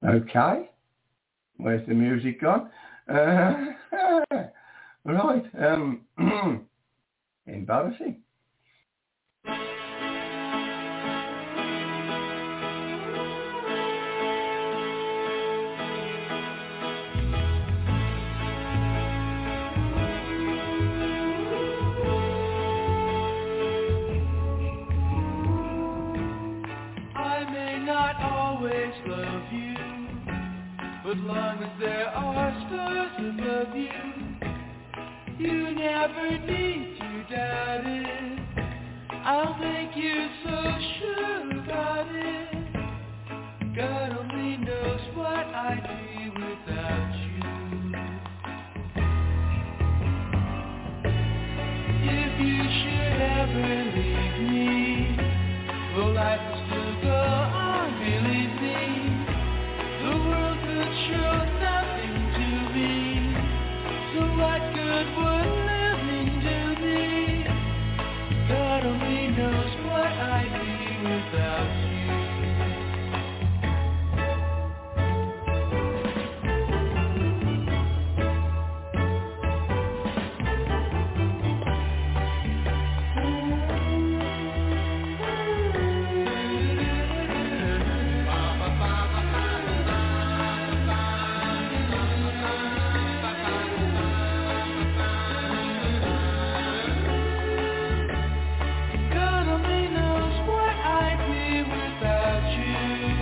Okay. Where's the music gone? Right. Embarrassing. I may not always love you, but long as there are stars above you, you never need to doubt it. I'll make you so sure about it. God only knows what I'd be without you. If you should ever leave me, well, life will still go on, believe me. The world could show nothing to me, so what good would living do me? God only knows what I'd be without you. God only knows what I'd be without you.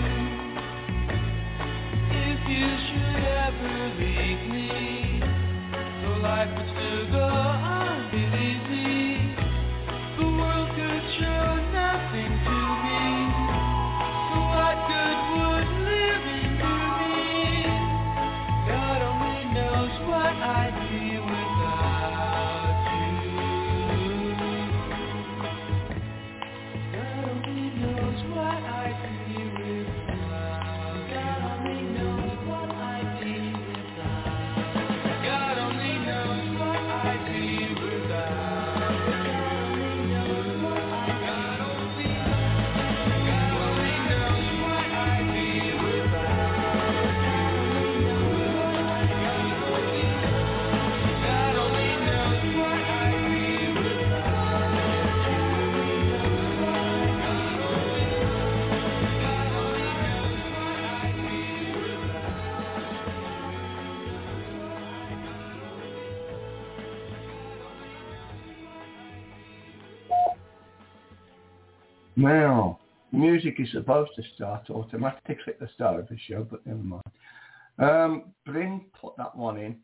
If you should ever leave me, so life would still go on, believe me. The world could show nothing to me, so what good would living do me? God only knows what I'd be without you. God only knows what I'd be without. God only knows what I'd be without. God only knows what I'd be without. God only knows what I'd be. God only knows what I'd be without. God only knows what I'd be Now, music is supposed to start automatically at the start of the show, but never mind. Bryn put that one in,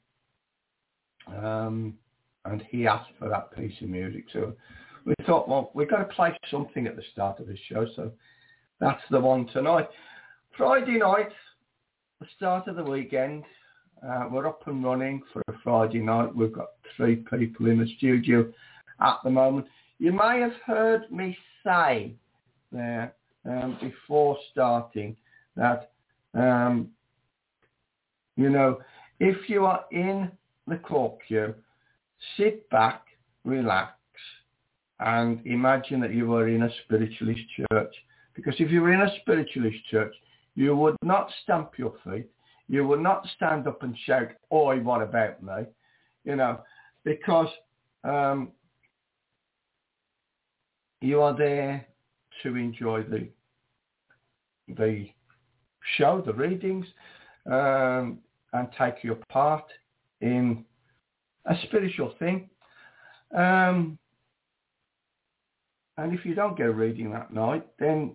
and he asked for that piece of music. So we thought, well, we've got to play something at the start of the show, so that's the one tonight. Friday night, the start of the weekend. We're up and running for a Friday night. We've got 3 people in the studio at the moment. You may have heard me say there before starting that, if you are in the Cork queue, sit back, relax, and imagine that you are in a spiritualist church. Because if you were in a spiritualist church, you would not stamp your feet. You would not stand up and shout, "Oi, what about me?" Because you are there to enjoy the show, the readings, and take your part in a spiritual thing. And if you don't get a reading that night, then,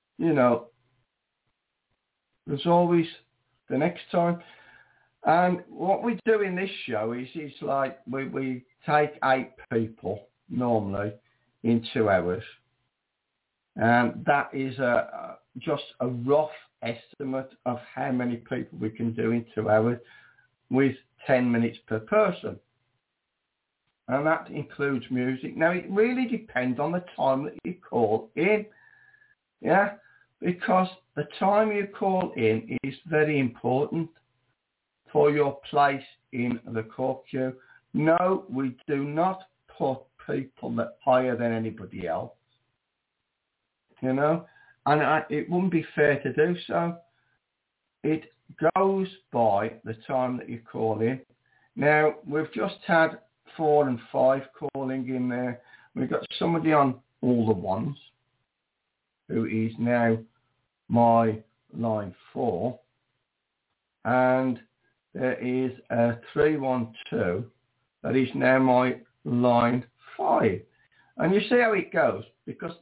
there's always the next time. And what we do in this show is like we take 8 people normally in 2 hours. And that is just a rough estimate of how many people we can do in 2 hours with 10 minutes per person. And that includes music. Now, it really depends on the time that you call in. Yeah? Because the time you call in is very important for your place in the Cork queue. No, we do not put people that higher than anybody else. And it wouldn't be fair to do so. it goes by the time that you call in. Now, we've just had 4 and 5 calling in there. We've got somebody on all the ones who is now my line 4. And there is a 312 that is now my line 5. And you see how it goes, because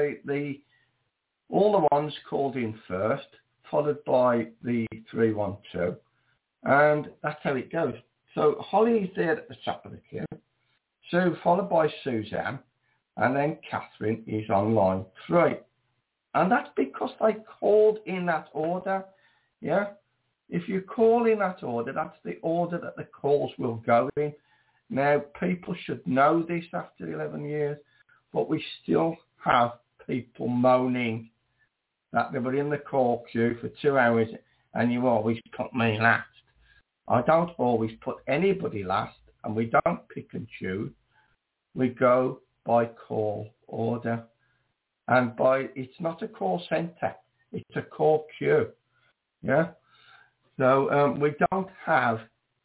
all the ones called in first, followed by the 312, and that's how it goes. So Holly is there at the top of the queue, Sue followed by Suzanne, and then Catherine is on line 3. And that's because they called in that order, yeah? If you call in that order, that's the order that the calls will go in. Now, people should know this after 11 years, but we still have people moaning that they were in the call queue for 2 hours and you always put me last. I don't always put anybody last, and we don't pick and choose. We go by call order. And it's not a call centre, it's a call queue. Yeah? So we don't have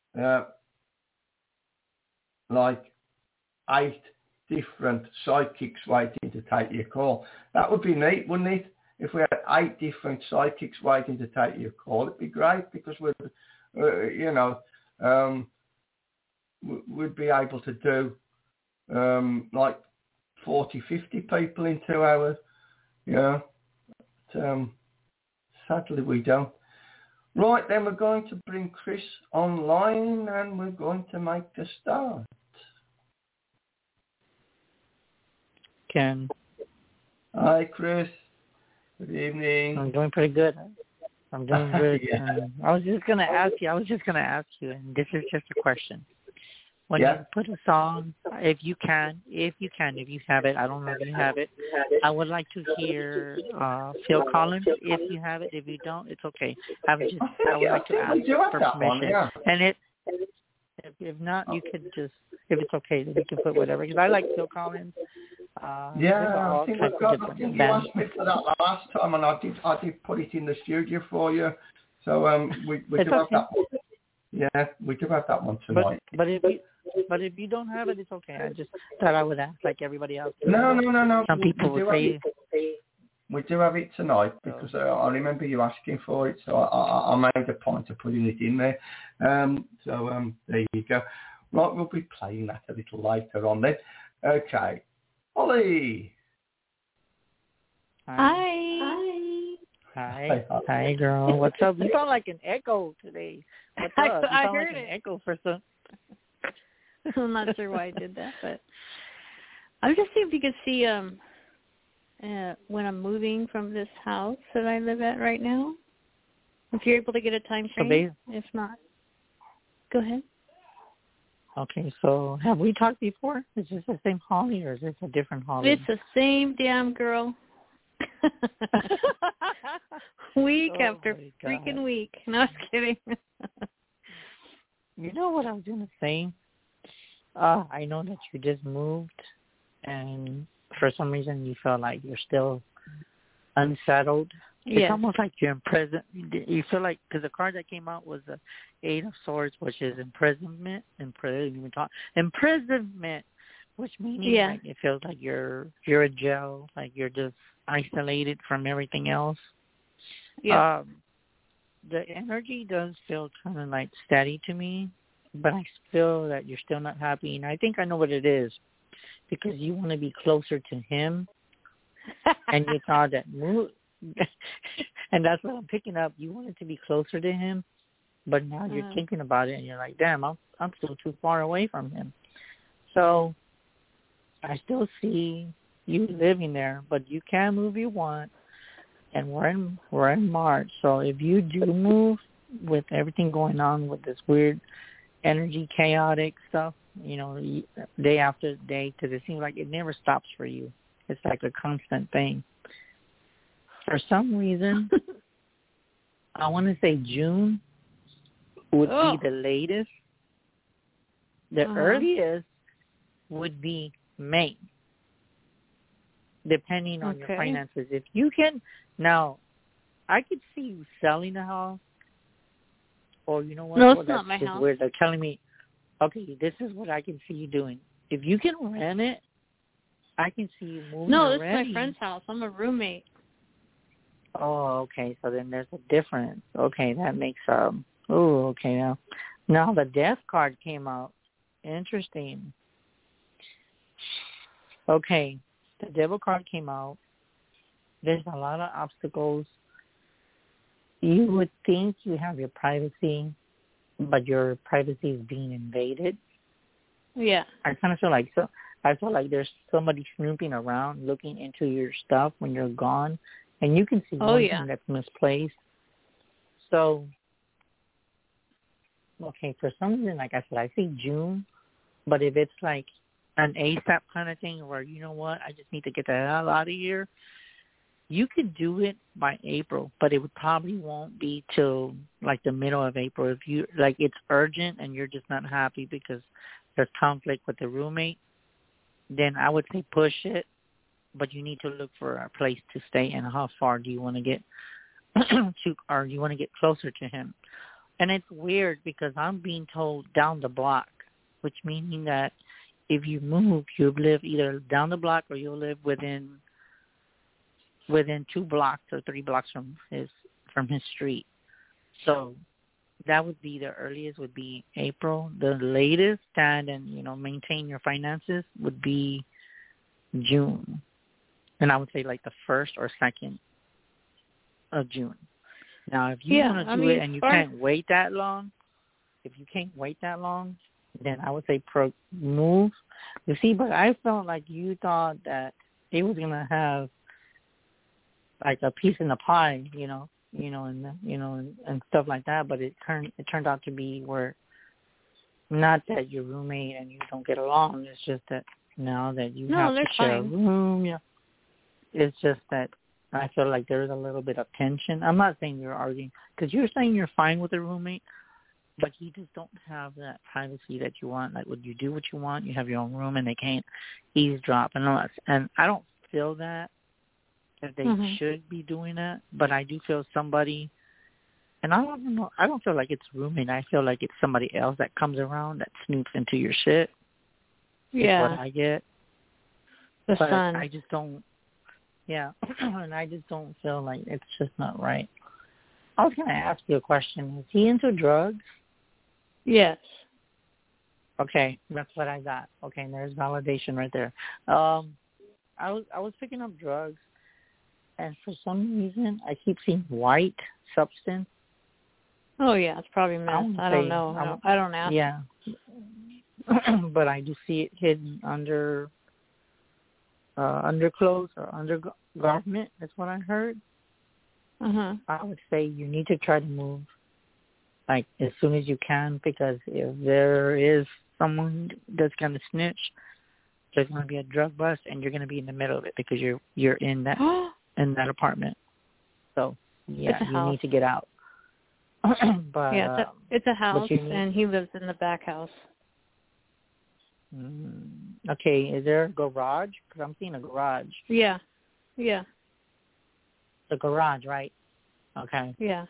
like 8 different psychics waiting to take your call. That would be neat, wouldn't it? If we had 8 different psychics waiting to take your call, it'd be great, because we'd be able to do like 40, 50 people in 2 hours. Yeah. But, sadly, we don't. Right, then we're going to bring Chris online, and we're going to make a start. Ken. Hi, Chris. Good evening. I'm doing pretty good. I'm doing good. Yeah. I was just gonna ask you, and this is just a question. When you put a song, if you have it, I don't know if you have it, I would like to hear Phil Collins, if you have it. If you don't, it's okay. I would like to ask for permission. Yeah. And if not, you could just, if it's okay, then you can put whatever. Because I like Phil Collins. I think you asked me for that last time, and I did put it in the studio for you. So we do have that one. Yeah, we do have that one tonight. But if you don't have it, it's okay. I just thought I would ask like everybody else. No. Some people would say. We do have it tonight, because I remember you asking for it, so I made a point of putting it in there. There you go. Right, we'll be playing that a little later on then. Okay. Holly. Hi, girl. What's up? You sound like an echo today. What's up? I heard like an echo for some. I'm not sure why I did that, but I was just seeing if you could see when I'm moving from this house that I live at right now. If you're able to get a time frame. If not, go ahead. Okay, so have we talked before? Is this the same Holly, or is this a different Holly? It's the same damn girl. Week after freaking week. No, I was kidding. You know what I was going to say? I know that you just moved, and for some reason you feel like you're still unsettled. It's almost like you're in prison. You feel like, because the card that came out was the 8 of Swords, which is imprisonment. Imprisonment, which means like it feels like you're in jail, like you're just isolated from everything else. Yeah. The energy does feel kind of like steady to me, but I feel that you're still not happy, and I think I know what it is, because you want to be closer to him, and you thought that move. And that's what I'm picking up. You wanted to be closer to him, but now you're thinking about it, and you're like, damn, I'm still too far away from him. So I still see you living there, but you can move if you want, and we're in March. So if you do move, with everything going on with this weird energy, chaotic stuff, day after day, because it seems like it never stops for you. It's like a constant thing. For some reason, I want to say June would be the latest. The earliest would be May, depending on your finances. If you can, now, I could see you selling a house Oh, you know what? No, well, it's not my that's house. weird. They're telling me, okay, this is what I can see you doing. If you can rent it, I can see you moving. No, this is my friend's house. I'm a roommate. Oh, okay. So then there's a difference. Okay, that makes Oh, okay. Now the death card came out. Interesting. Okay, the devil card came out. There's a lot of obstacles. You would think you have your privacy, but your privacy is being invaded. Yeah. I kind of feel like I feel like there's somebody snooping around, looking into your stuff when you're gone, and you can see one thing that's misplaced. So, okay, for some reason, like I said, I see June, but if it's like an ASAP kind of thing where, you know what, I just need to get the hell out of here, you could do it by April, but it would probably won't be till like the middle of April. If you like, it's urgent and you're just not happy because there's conflict with the roommate, then I would say push it, but you need to look for a place to stay and how far do you want to get to, or you want to get closer to him. And it's weird because I'm being told down the block, which meaning that if you move, you'll live either down the block or you'll live within 2 blocks or 3 blocks from his street. So that would be the earliest would be April. The latest stand and, maintain your finances would be June. And I would say like the 1st or 2nd of June. Now, if you want to do it and you can't wait that long, then I would say move. You see, but I felt like you thought that it was going to have like a piece in the pie, and stuff like that. But it turned out to be where not that you're roommate and you don't get along. It's just that now that you have to share a room, it's just that I feel like there's a little bit of tension. I'm not saying you're arguing because you're saying you're fine with a roommate, but you just don't have that privacy that you want. Like, would you do what you want? You have your own room and they can't eavesdrop and all that. And I don't feel that they should be doing that, but I do feel somebody, and I don't know, I don't feel like it's roommate. I feel like it's somebody else that comes around that snoops into your shit. Yeah. Is what I get. The sun. I just don't, and I just don't feel like it's just not right. I was going to ask you a question. Is he into drugs? Yes. Okay, that's what I got. Okay, and there's validation right there. I was picking up drugs, and for some reason, I keep seeing white substance. Oh, yeah, it's probably meth. I don't know. I don't ask. Yeah. But I do see it hidden under underclothes or undergarment. That's what I heard. I would say you need to try to move like as soon as you can, because if there is someone that's going to snitch, there's going to be a drug bust, and you're going to be in the middle of it because you're in that apartment. So you need to get out. But it's a house, and he lives in the back house. Okay, is there a garage? Because I'm seeing a garage. Yeah. The garage, right? Okay. Yeah.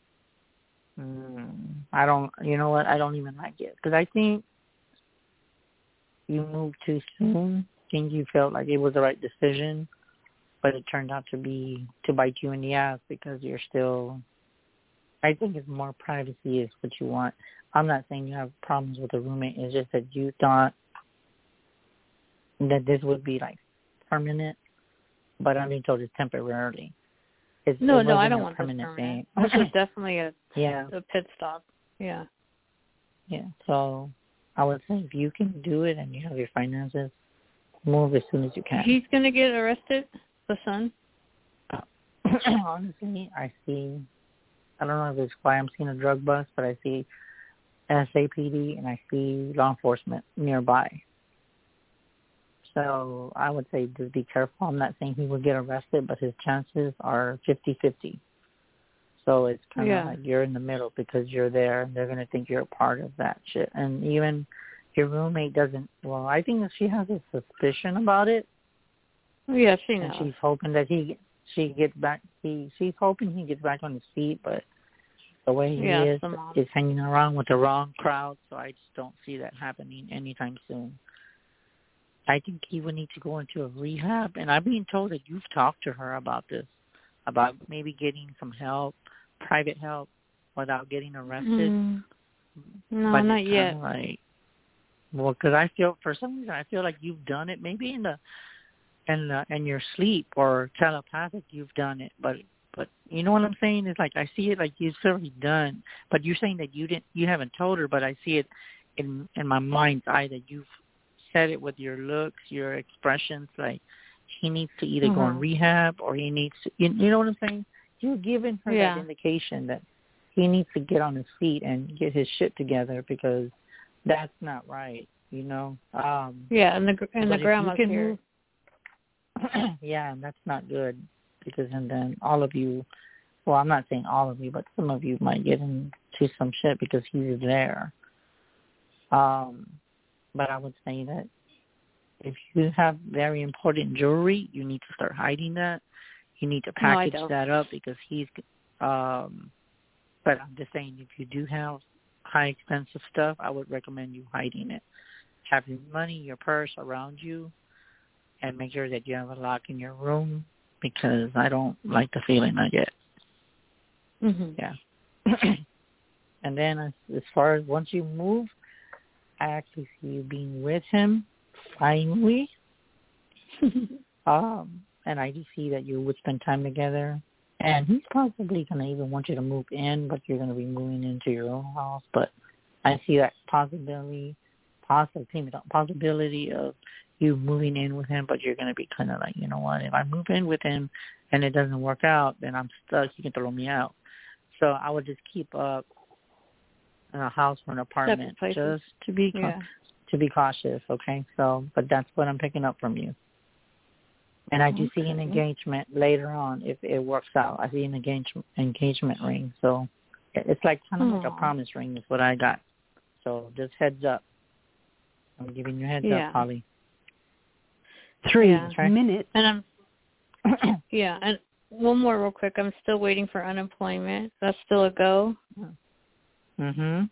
I don't, you know what? I don't even like it. Because I think you moved too soon. I think you felt like it was the right decision, but it turned out to bite you in the ass because you're still, I think it's more privacy is what you want. I'm not saying you have problems with a roommate. It's just that you thought that this would be like permanent, but I'm being told it's temporarily. No, I don't want this permanent. This is definitely a pit stop. Yeah. Yeah. So I would say if you can do it and you have your finances, move as soon as you can. He's going to get arrested, the son? Honestly, I don't know if it's why I'm seeing a drug bust, but I see SAPD and I see law enforcement nearby. So I would say just be careful. I'm not saying he will get arrested, but his chances are 50-50. So it's kind of like you're in the middle because you're there, and they're going to think you're a part of that shit. And even your roommate doesn't, well, I think that she has a suspicion about it. Yeah, she knows. And she's hoping that she's hoping he gets back on his feet, but The way he is hanging around with the wrong crowd, so I just don't see that happening anytime soon. I think he would need to go into a rehab, and I'm being told that you've talked to her about this, about maybe getting some help, private help, without getting arrested. No, but not yet. Well, because I feel, for some reason, I feel like you've done it, maybe in your sleep or telepathic, you've done it, but you know what I'm saying? It's like I see it like you've already done, but you're saying that you haven't told her, but I see it in my mind's eye that you've said it with your looks, your expressions, like he needs to either go in rehab or he needs to, you know what I'm saying? You're giving her that indication that he needs to get on his feet and get his shit together because that's not right, you know? And the grandma's here. Yeah, and that's not good because then all of you, well, I'm not saying all of you, but some of you might get into some shit because he's there. But I would say that if you have very important jewelry, you need to start hiding that. You need to package that up because he's, but I'm just saying if you do have high expensive stuff, I would recommend you hiding it. Have your money, your purse around you, and make sure that you have a lock in your room because I don't like the feeling I get. Yeah. And then as far as once you move, I actually see you being with him finally. And I do see that you would spend time together. And he's probably going to even want you to move in, but you're going to be moving into your own house. But I see that possibility of you moving in with him, but you're going to be kind of like, you know what, if I move in with him and it doesn't work out, then I'm stuck. You can throw me out. So I would just keep up in a house or an apartment just to be cautious, okay? So, but that's what I'm picking up from you. And I do see an engagement later on if it works out. I see an engagement ring. So it's like kind of like a promise ring is what I got. So just heads up. I'm giving you heads up, Holly. 3 minutes. And and one more real quick. I'm still waiting for unemployment. That's still a go? Okay.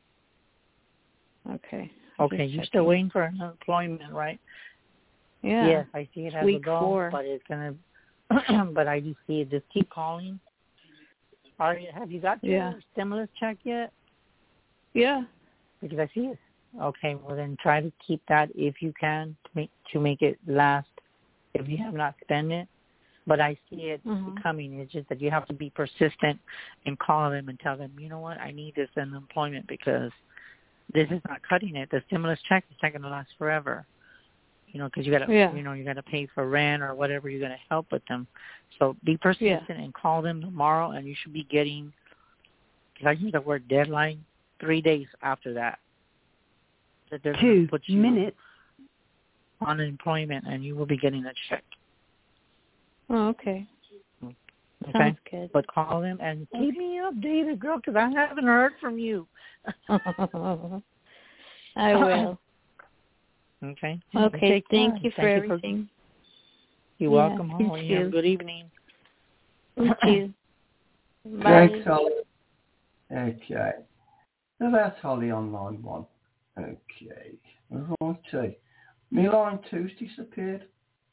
Okay, you're still waiting for unemployment, right? Yeah. Yes, I see it as week a go, 4. but it's gonna. But I do see it. Just keep calling. Have you got your stimulus check yet? Yeah. Because I see it. Okay, well then try to keep that if you can to make it last. If you have not spent it, but I see it coming. It's just that you have to be persistent and call them and tell them, you know what, I need this unemployment because this is not cutting it. The stimulus check is not going to last forever. You know, because you got to, you got to pay for rent or whatever you're going to help with them. So be persistent and call them tomorrow, and you should be getting. Because I use the word deadline 3 days after that. That they're going to put you 2 minutes on unemployment, and you will be getting a check. Oh, okay. Okay. Sounds good. But call them and keep me updated, girl, because I haven't heard from you. I will. Okay. Okay. Thank you for everything. You're welcome, Holly. Have a good evening. Thank you. Bye. Thanks, Holly. Okay. So that's Holly on line 1. Okay. Righty. My line 2's disappeared.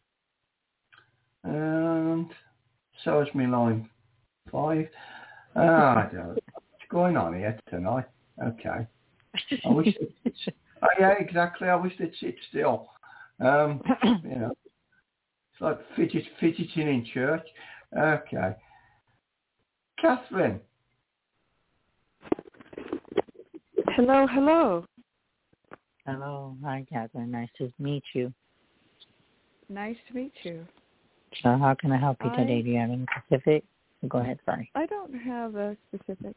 And so has my line 5. I don't know what's going on here tonight. Okay. I wish yeah, exactly. I wish they'd sit still. You know, it's like fidgeting in church. Okay. Catherine. Hello. Hello. Hi, Catherine. Nice to meet you. Nice to meet you. So how can I help you today? Do you have any specific? Go ahead, sorry. I don't have a specific.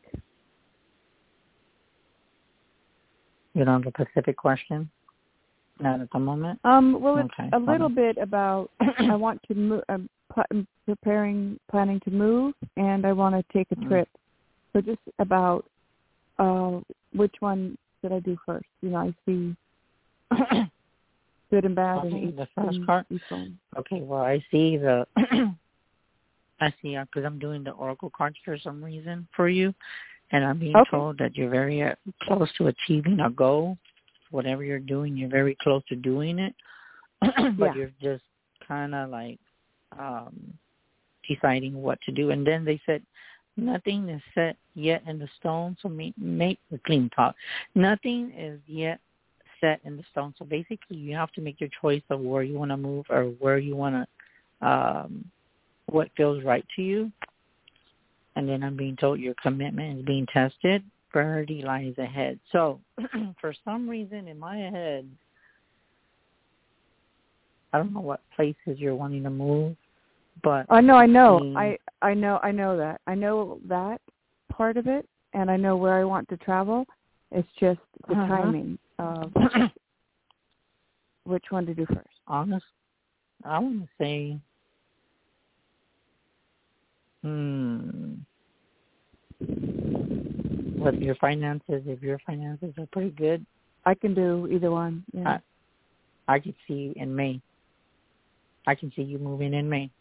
You don't have a specific question? Not at the moment? Well, it's a little bit about, I want to move, I'm planning to move, and I want to take a trip. So just about which one should I do first? You know, I see good and bad in each, the first part. Okay, well, I see because I'm doing the oracle cards for some reason for you, And I'm being told that you're very close to achieving a goal. Whatever you're doing, you're very close to doing it. But you're just kind of like deciding what to do. And then they said, nothing is set yet in the stone. So make the clean talk. Nothing is yet set in the stone. So basically, you have to make your choice of where you want to move or where you want to, what feels right to you. And then I'm being told your commitment is being tested. Priority lies ahead. So for some reason in my head, I don't know what places you're wanting to move, but I know. I know that. I know that part of it, and I know where I want to travel. It's just the timing of which one to do first. Honest, I want to say, with your finances, if your finances are pretty good, I can do either one. Yeah. I could see in May. I can see you moving in May.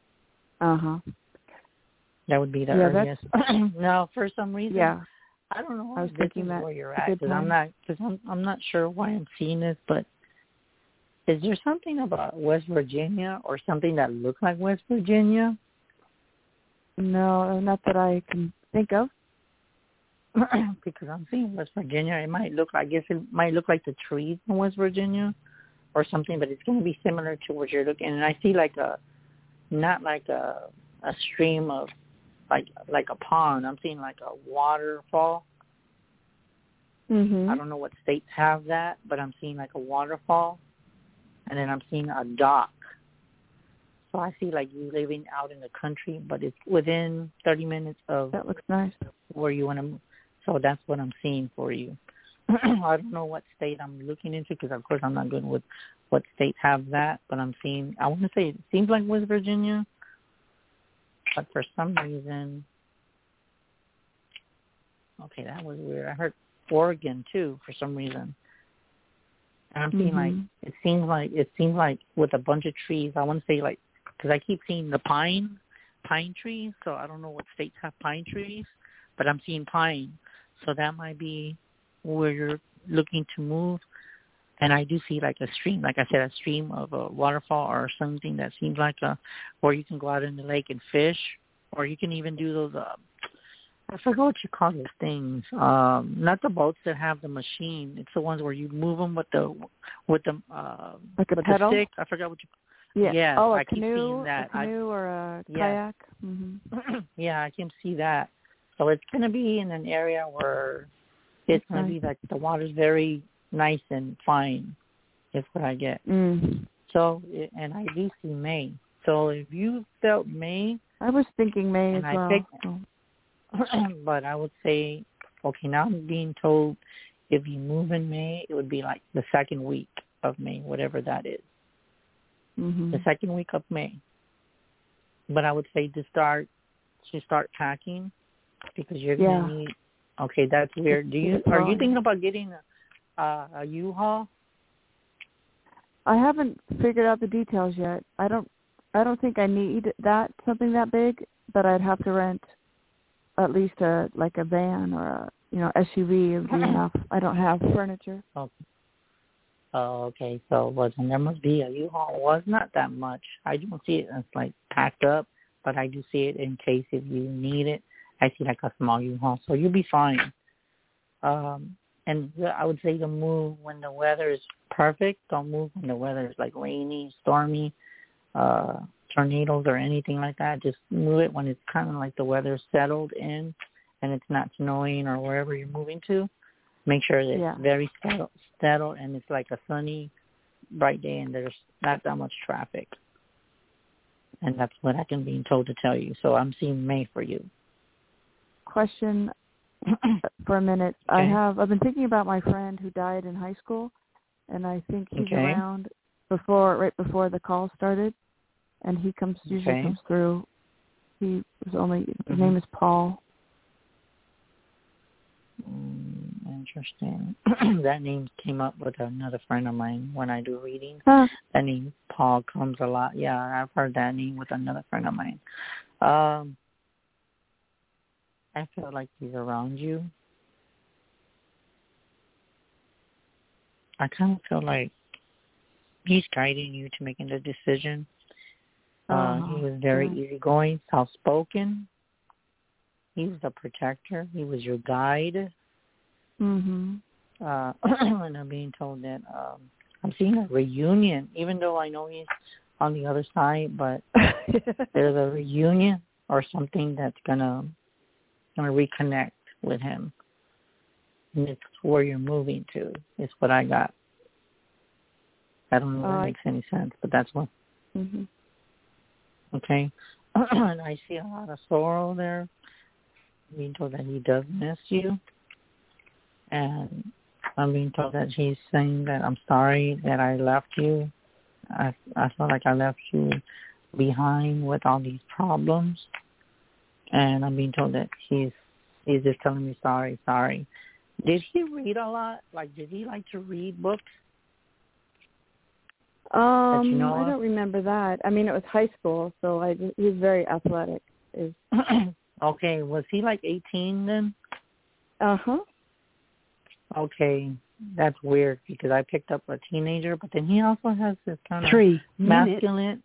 That would be the earliest. Now, for some reason, I don't know. I was this thinking is that where you're at because I'm not sure why I'm seeing this, but is there something about West Virginia or something that looks like West Virginia? No, not that I can think of. Because I'm seeing West Virginia. It might look, I guess it might look like the trees in West Virginia or something, but it's going to be similar to what you're looking. And I see like not like a stream of, like a pond. I'm seeing like a waterfall. Mm-hmm. I don't know what states have that, but I'm seeing like a waterfall. And then I'm seeing a dock. So I see like you living out in the country, but it's within 30 minutes of that looks nice. Where you want to move. So that's what I'm seeing for you. I don't know what state I'm looking into because, of course, I'm not good with what states have that. But I'm seeing, I want to say it seems like West Virginia. But for some reason, okay, that was weird. I heard Oregon, too, for some reason. And I'm seeing like, it seems like with a bunch of trees, I want to say like, because I keep seeing the pine trees. So I don't know what states have pine trees, but I'm seeing pine. So that might be where you're looking to move. And I do see like a stream, like I said, a stream of a waterfall or something that seems like where you can go out in the lake and fish, or you can even do those, I forgot what you call those things. Not the boats that have the machine. It's the ones where you move them with the like a pedal? The stick. I forgot what you. Yeah. Oh, a canoe, keep seeing that. A canoe or a kayak. Mm-hmm. Yeah, I can see that. So it's going to be in an area where it's going to be like the water's very nice and fine, is what I get. So, and I do see May. So if you felt May. I was thinking May as well. But I would say, okay, now I'm being told if you move in May, it would be like the second week of May, whatever that is. The second week of May. But I would say to start packing because you're going to need, okay, that's weird. Are you thinking about getting a U-Haul? I haven't figured out the details yet. I don't think I need something that big, but I'd have to rent at least a van or a SUV would be enough. I don't have furniture. Okay. Oh, okay. So then there must be a U-Haul. Well, it's not that much. I don't see it as like packed up, but I do see it in case if you need it. I see like a small U-Haul, so you'll be fine. And I would say to move when the weather is perfect. Don't move when the weather is like rainy, stormy, tornadoes or anything like that. Just move it when it's kind of like the weather's settled in and it's not snowing or wherever you're moving to. Make sure that it's very settled and it's like a sunny, bright day and there's not that much traffic. And that's what I can be told to tell you. So I'm seeing May for you. Question for a minute. Okay. I've been thinking about my friend who died in high school, and I think he's around right before the call started, and he usually comes through. His name is Paul. Interesting. That name came up with another friend of mine when I do readings. Huh. That name, Paul, comes a lot. Yeah, I've heard that name with another friend of mine. I feel like he's around you. I kind of feel like he's guiding you to making the decision. He was very easygoing, soft-spoken. He was a protector. He was your guide. Mhm. And I'm being told that I'm seeing a reunion, even though I know he's on the other side, but there's a reunion or something that's gonna reconnect with him. And it's where you're moving to. Is what I got. I don't know if that makes any sense, but that's what. Mhm. Okay. And I see a lot of sorrow there. I'm being told that he does miss you. And I'm being told that he's saying that I'm sorry that I left you. I felt like I left you behind with all these problems. And I'm being told that he's just telling me sorry. Did he read a lot? Like, did he like to read books? I don't remember that. I mean, it was high school, so he was very athletic. Okay, was he like 18 then? Uh-huh. Okay, that's weird because I picked up a teenager, but then he also has this kind of masculine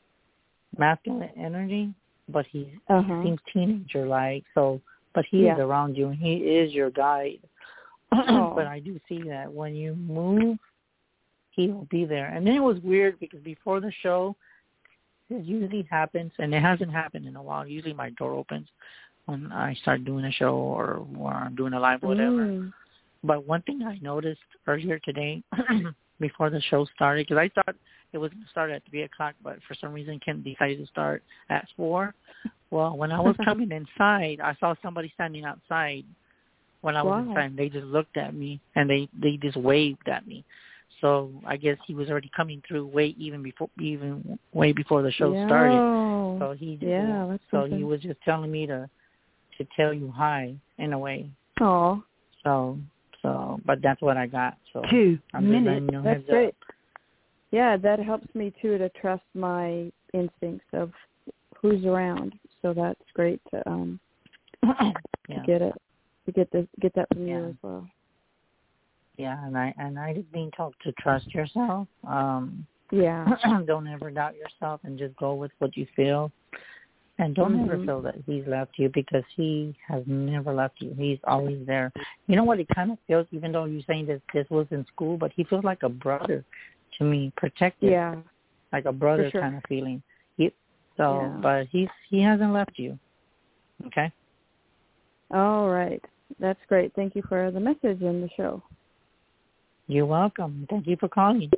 energy, but he seems teenager-like. So, but he is around you, and he is your guide. But I do see that when you move, he will be there. And then it was weird because before the show, it usually happens, and it hasn't happened in a while. Usually my door opens when I start doing a show or I'm doing a live, whatever. But one thing I noticed earlier today, before the show started, because I thought it was going to start at 3 o'clock, but for some reason Kim decided to start at 4. Well, when I was coming inside, I saw somebody standing outside. When I was inside, they just looked at me, and they just waved at me. So I guess he was already coming through way before the show started. So he he was just telling me to tell you hi in a way. Oh. So but that's what I got. So 2 minutes. That's great. Yeah, that helps me too to trust my instincts of who's around. So that's great to get it. To get that from you as well. Yeah, and I just being told to trust yourself. Don't ever doubt yourself and just go with what you feel. And don't ever feel that he's left you, because he has never left you. He's always there. You know what it kind of feels, even though you're saying this was in school, but he feels like a brother to me, protective. Yeah. Like a brother kind of feeling. But he hasn't left you. Okay? All right. That's great. Thank you for the message in the show. You're welcome. Thank you for calling.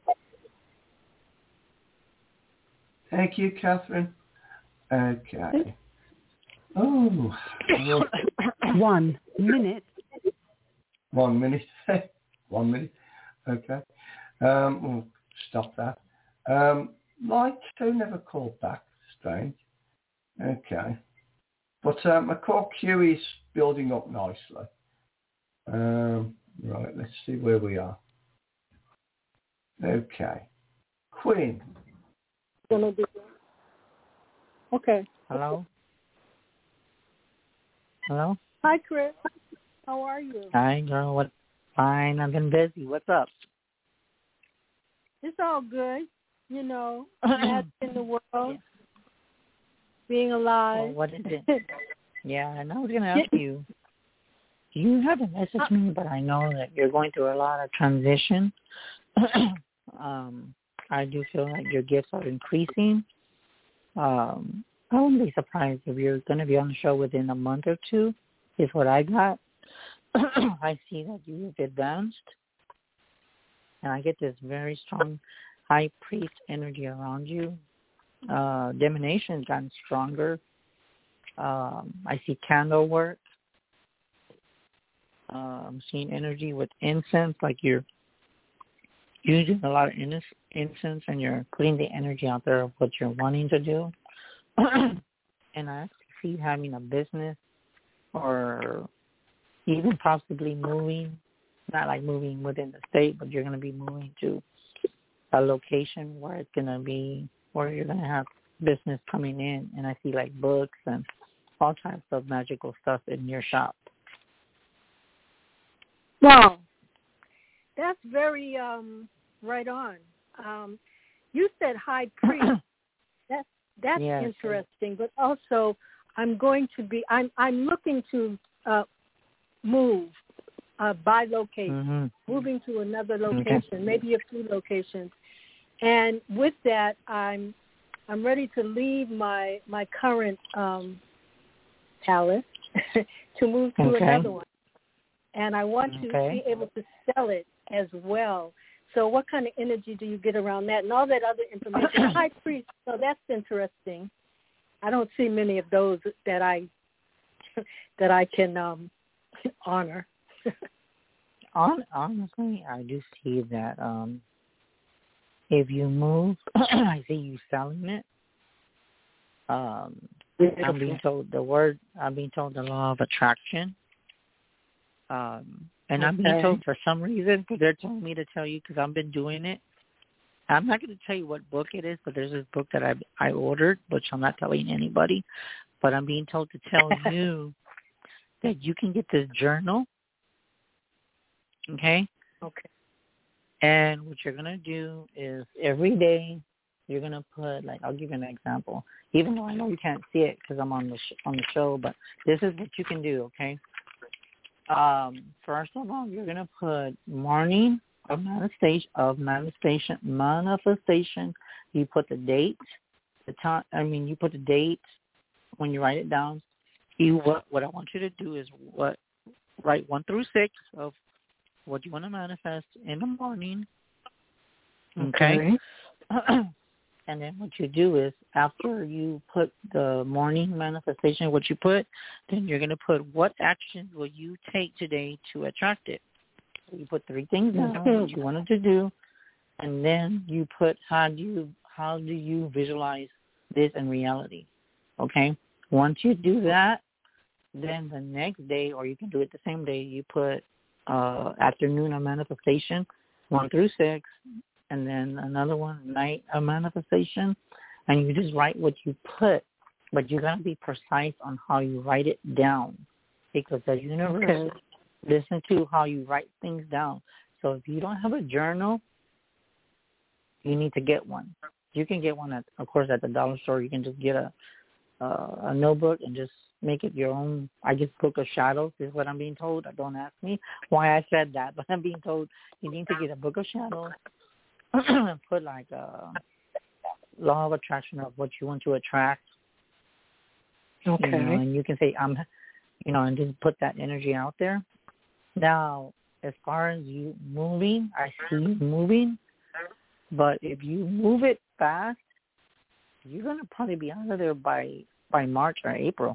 Thank you, Catherine. Okay. Oh. 1 minute. 1 minute. 1 minute. Okay. We'll stop that. Line 2 never called back. Strange. Okay. But my call queue is building up nicely. Right, let's see where we are. Okay. Quinn. Okay. Hello? Hello? Hi, Chris. How are you? Hi, girl. What? Fine. I've been busy. What's up? It's all good. You know, that's in the world. Being alive. Well, what is it? Yeah, and I was going to ask you, you haven't messaged me, but I know that you're going through a lot of transition. I do feel like your gifts are increasing. I wouldn't be surprised if you're going to be on the show within a month or two, is what I got. I see that you've advanced, and I get this very strong high priest energy around you. Dimination's gotten stronger. I see candle work. I'm seeing energy with incense, like you're using a lot of incense and you're putting the energy out there of what you're wanting to do. And I actually see you having a business or even possibly moving, not like moving within the state, but you're going to be moving to a location where it's going to be, where you're going to have business coming in. And I see like books and all types of magical stuff in your shop. Wow. That's very right on. You said high priest. That's yes. interesting. But also, I'm looking to move by location, moving to another location, maybe a few locations. And with that, I'm ready to leave my current palace to move to another one. And I want to be able to sell it as well. So what kind of energy do you get around that and all that other information? High priest, so that's interesting. I don't see many of those that I can honor. Honestly, I do see that if you move, I see you selling it. I'm being told the law of attraction. And I'm being told for some reason, because they're telling me to tell you because I've been doing it. I'm not going to tell you what book it is, but there's this book that I ordered, which I'm not telling anybody. But I'm being told to tell you that you can get this journal. Okay? Okay. And what you're going to do is every day you're going to put, like, I'll give you an example. Even though I know you can't see it because I'm on the show, but this is what you can do, okay? First of all, you're going to put morning of manifestation. You put the date, the time. You put the date when you write it down. What I want you to do is write 1 through 6 of what you want to manifest in the morning. Okay. And then what you do is after you put the morning manifestation, what you put, then you're going to put what actions will you take today to attract it. So you put 3 things down that you wanted to do, and then you put how do you visualize this in reality. Okay? Once you do that, then the next day, or you can do it the same day, you put afternoon of manifestation, 1 through 6, and then another one, night of manifestation, and you just write what you put, but you got to be precise on how you write it down, because the universe listen to how you write things down. So if you don't have a journal, you need to get one. You can get one, of course, at the dollar store. You can just get a notebook and just make it your own, I guess, book of shadows is what I'm being told. Don't ask me why I said that, but I'm being told you need to get a book of shadows and put like a law of attraction of what you want to attract. Okay. And you can say, and just put that energy out there. Now, as far as you moving, I see you moving, but if you move it fast, you're going to probably be out of there by March or April.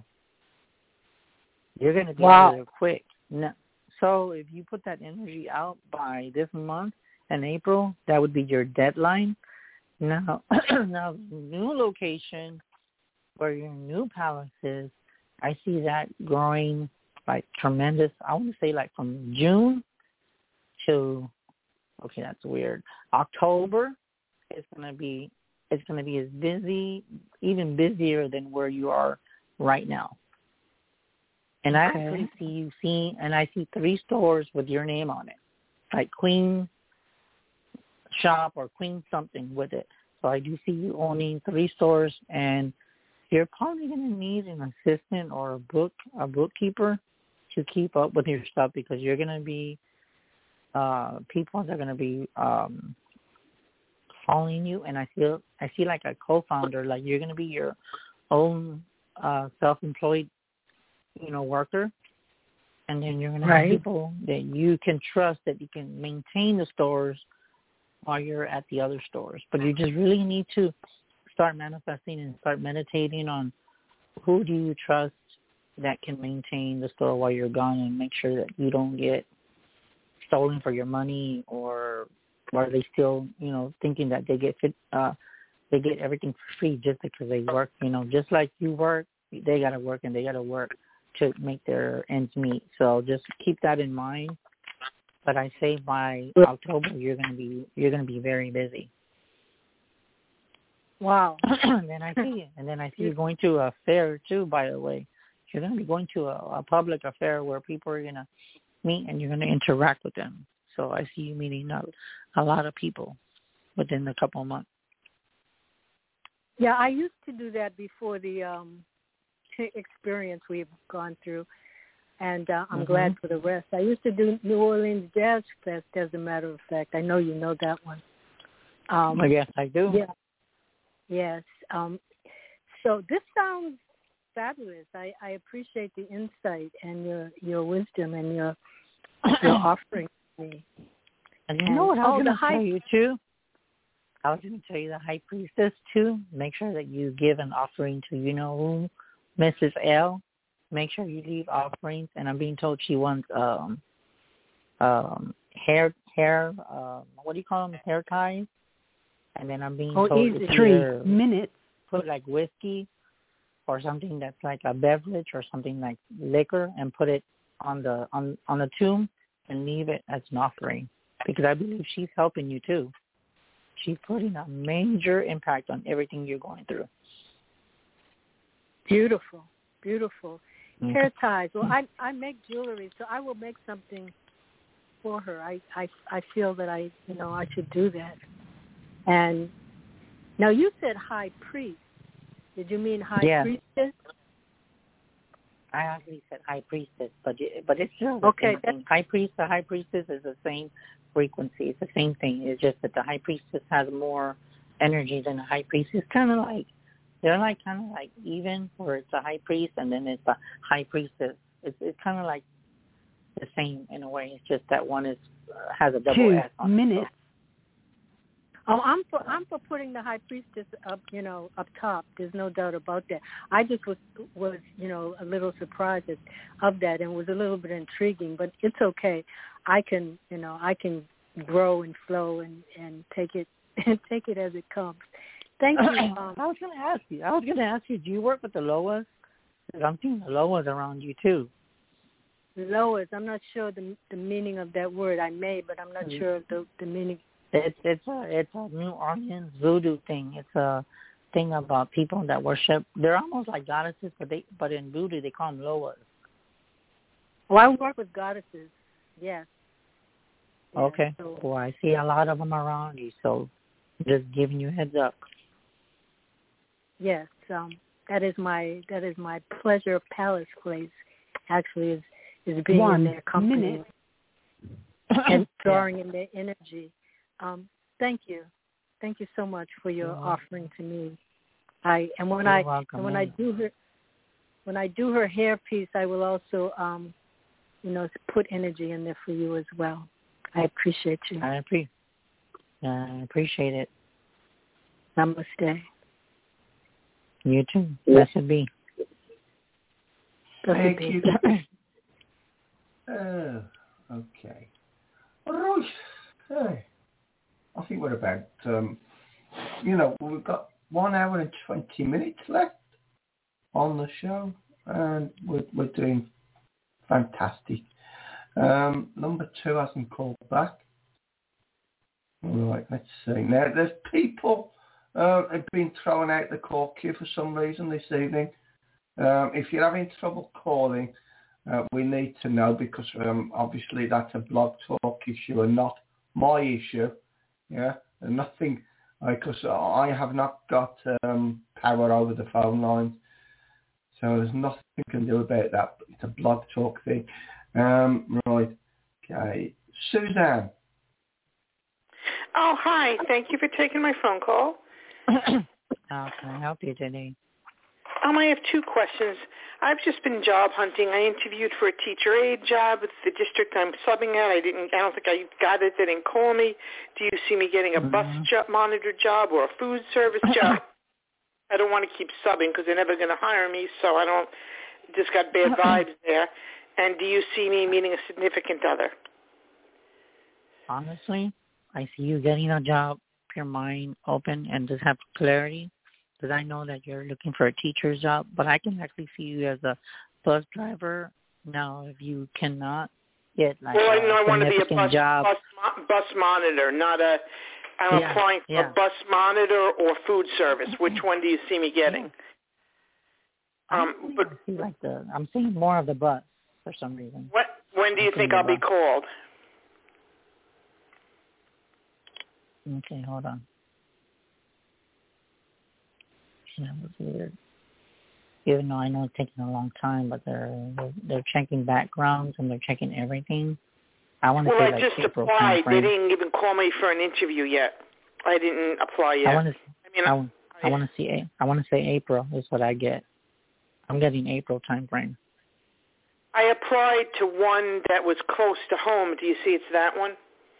You're going to be out of there quick. No. So if you put that energy out by this month and April, that would be your deadline. Now, the new location where your new palace is, I see that growing like tremendous. I want to say like from June to, okay, that's weird, October. It's going to be as busy, even busier than where you are right now. And I actually I see 3 stores with your name on it, like Queen Shop or Queen something with it. So I do see you owning 3 stores, and you're probably going to need an assistant or a bookkeeper to keep up with your stuff, because you're going to be people are going to be following you, and I see like a co-founder, like you're going to be your own self-employed, worker, and then you're going to have people that you can trust, that you can maintain the stores while you're at the other stores. But you just really need to start manifesting and start meditating on who do you trust that can maintain the store while you're gone, and make sure that you don't get stolen for your money, or are they still, thinking that they get everything for free just because they work, just like you work, they got to work, and they got to work to make their ends meet. So just keep that in mind. But I say by October you're going to be very busy. Wow. and then I see you going to a fair too, by the way. You're going to be going to a public affair where people are going to meet and you're going to interact with them. So I see you meeting a lot of people within a couple of months. Yeah, I used to do that before the experience we've gone through, and I'm glad for the rest. I used to do New Orleans Jazz Fest, as a matter of fact. I know you know that one. Yes, I do. Yeah. Yes. So this sounds fabulous. I appreciate the insight and your wisdom and your offering to me. And you know what I was going to tell you, too? I was going to tell you the high priestess, too. Make sure that you give an offering to you-know-who, Mrs. L. Make sure you leave offerings. And I'm being told she wants hair, what do you call them, hair ties? And then I'm being told 3 minutes. Put like whiskey or something that's like a beverage or something like liquor and put it on the tomb and leave it as an offering, because I believe she's helping you too. She's putting a major impact on everything you're going through. Beautiful, beautiful. Hair ties. Well, I make jewelry, so I will make something for her. I feel that I should do that. And now you said high priest. Did you mean high priestess? I actually said high priestess, but it's still the same thing. High priest, the high priestess is the same frequency. It's the same thing. It's just that the high priestess has more energy than the high priest. It's kind of like, they're like kind of like even, where it's a high priest and then it's a high priestess. It's kind of like the same in a way. It's just that one has a double S on 2 minutes. Oh, I'm for putting the high priestess up, up top. There's no doubt about that. I just was a little surprised of that, and was a little bit intriguing, but it's okay. I can grow and flow and take it as it comes. Thank you. I was going to ask you, do you work with the Loas? Because I'm seeing the Loas around you too. Loas, I'm not sure the meaning of that word. I may, but I'm not sure of the meaning. It's a New Orleans voodoo thing. It's a thing about people that worship. They're almost like goddesses, but in voodoo they call them Loas. Well, I work with goddesses. Yes. Okay. So, well, I see a lot of them around you, so just giving you a heads up. Yes. That is my pleasure palace place. Actually, is being in their company. 1 minute. And drawing in their energy. Thank you so much for your offering to me. When I do her hair piece, I will also put energy in there for you as well. I appreciate you. I appreciate it. Namaste. You too. Blessed be. Thank you. Okay. All right. Hey. I think we're about, we've got 1 hour and 20 minutes left on the show, and we're doing fantastic. Number 2 hasn't called back. All right, let's see. Now, there's people have been thrown out the call queue for some reason this evening. If you're having trouble calling, we need to know, because obviously that's a Blog Talk issue and not my issue. Yeah, and nothing, because I have not got power over the phone lines, so there's nothing you can do about that. It's a Blog Talk thing. Right, okay. Suzanne. Oh, hi. Thank you for taking my phone call. How can I help you today? I have 2 questions. I've just been job hunting. I interviewed for a teacher aide job at the district I'm subbing at. I don't think I got it. They didn't call me. Do you see me getting a bus monitor job or a food service job? I don't want to keep subbing because they're never going to hire me, so just got bad vibes there. And do you see me meeting a significant other? Honestly, I see you getting a job, your mind open, and just have clarity. Because I know that you're looking for a teacher's job, but I can actually see you as a bus driver. Now, if you cannot get like I want to be a bus monitor, not a. I'm applying for a bus monitor or food service. Which one do you see me getting? But I'm seeing more of the bus for some reason. When do you think I'll be called? Okay, hold on. That was weird. Even though I know it's taking a long time, but they're checking backgrounds and they're checking everything. I want to say I just April applied. timeframe. They didn't even call me for an interview yet. I didn't apply yet. I want to say April is what I get. I'm getting April time frame. I applied to one that was close to home. Do you see it's that one?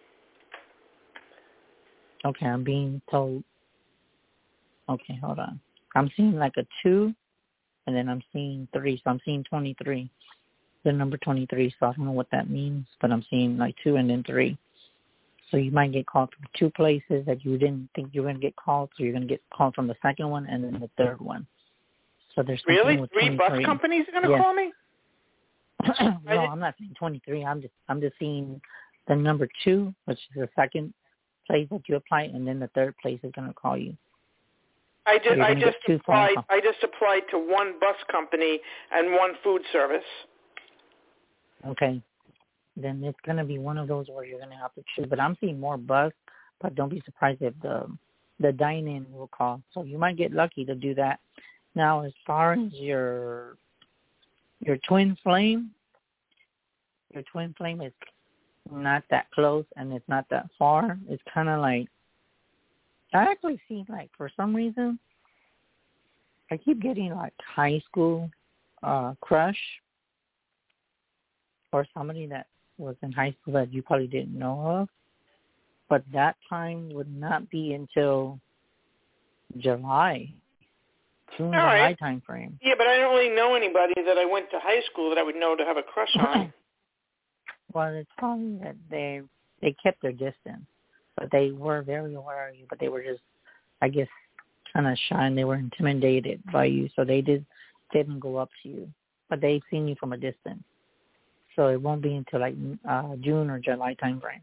Okay, I'm being told. Okay, hold on. I'm seeing like a 2, and then I'm seeing 3. So I'm seeing 23, the number 23. So I don't know what that means, but I'm seeing like 2 and then 3. So you might get called from 2 places that you didn't think you were going to get called. So you're going to get called from the second one and then the third one. So there's really with 3 bus companies are going to call me? No, I'm not saying 23. I'm just seeing the number 2, which is the second place that you apply, and then the third place is going to call you. I just applied to 1 bus company and 1 food service. Okay. Then it's going to be one of those where you're going to have to choose. But I'm seeing more bus, but don't be surprised if the dine-in will call. So you might get lucky to do that. Now, as far as your twin flame is not that close and it's not that far. It's kind of like, I actually see like for some reason, I keep getting like high school crush or somebody that was in high school that you probably didn't know of. But that time would not be until July. July time frame. Yeah, but I don't really know anybody that I went to high school that I would know to have a crush on. Well, it's probably that they kept their distance, but they were very aware of you, but they were just, I guess, kind of shy and they were intimidated by you, so they didn't go up to you, but they've seen you from a distance. So it won't be until like June or July time frame.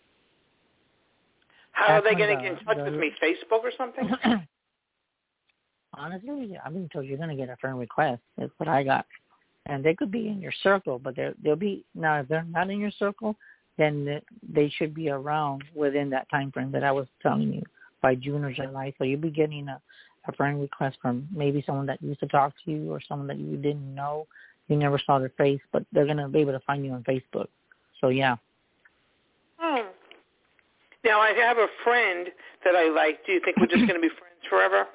How are they going to get in touch with me? Facebook or something? Honestly, I've been told you're going to get a friend request. That's what I got. And they could be in your circle, but they'll be, now if they're not in your circle, then they should be around within that time frame that I was telling you, by June or July. So you'll be getting a friend request from maybe someone that used to talk to you or someone that you didn't know. You never saw their face, but they're going to be able to find you on Facebook. So, yeah. Now, I have a friend that I like. Do you think we're just going to be friends forever?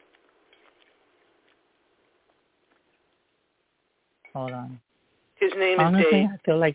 Hold on. His name Honestly, is Dave.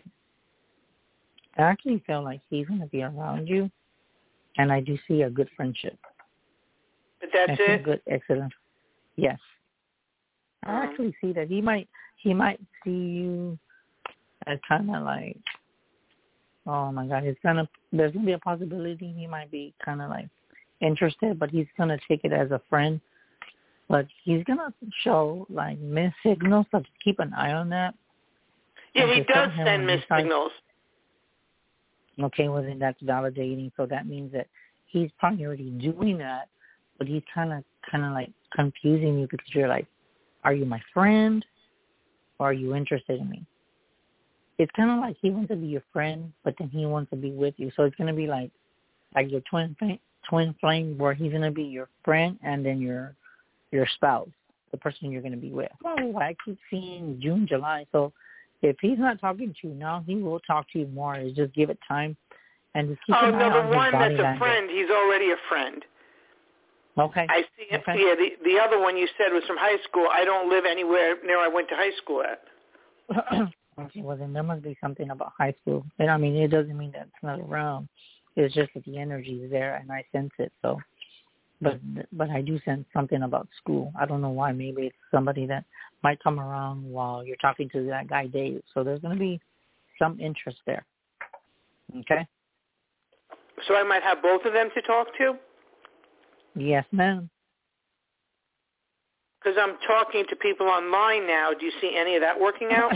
I actually feel like he's going to be around you, and I do see a good friendship. But that's it? Good, excellent. Yes. I actually see that he might see you as kind of like, oh my God, there's gonna be a possibility he might be kind of like interested, but he's gonna take it as a friend. But he's gonna show like missed signals, so just keep an eye on that. Yeah, he does send missed signals. Okay, well then that's validating. So that means that he's probably already doing that, but he's kind of like confusing you because you're like, are you my friend, or are you interested in me? It's kind of like he wants to be your friend, but then he wants to be with you. So it's going to be like your twin flame, where he's going to be your friend and then your spouse, the person you're going to be with. Oh, I keep seeing June, July. So if he's not talking to you now, he will talk to you more. It's just give it time and just keep an eye on his body language. The one that's a friend, he's already a friend. Okay. I see him. Okay. Yeah, the other one you said was from high school. I don't live anywhere near I went to high school at. Okay, well then there must be something about high school. And I mean, it doesn't mean that it's not around. It's just that the energy is there and I sense it. So, but I do sense something about school. I don't know why. Maybe it's somebody that might come around while you're talking to that guy Dave. So there's going to be some interest there. Okay. So I might have both of them to talk to? Yes, ma'am. Because I'm talking to people online now. Do you see any of that working out?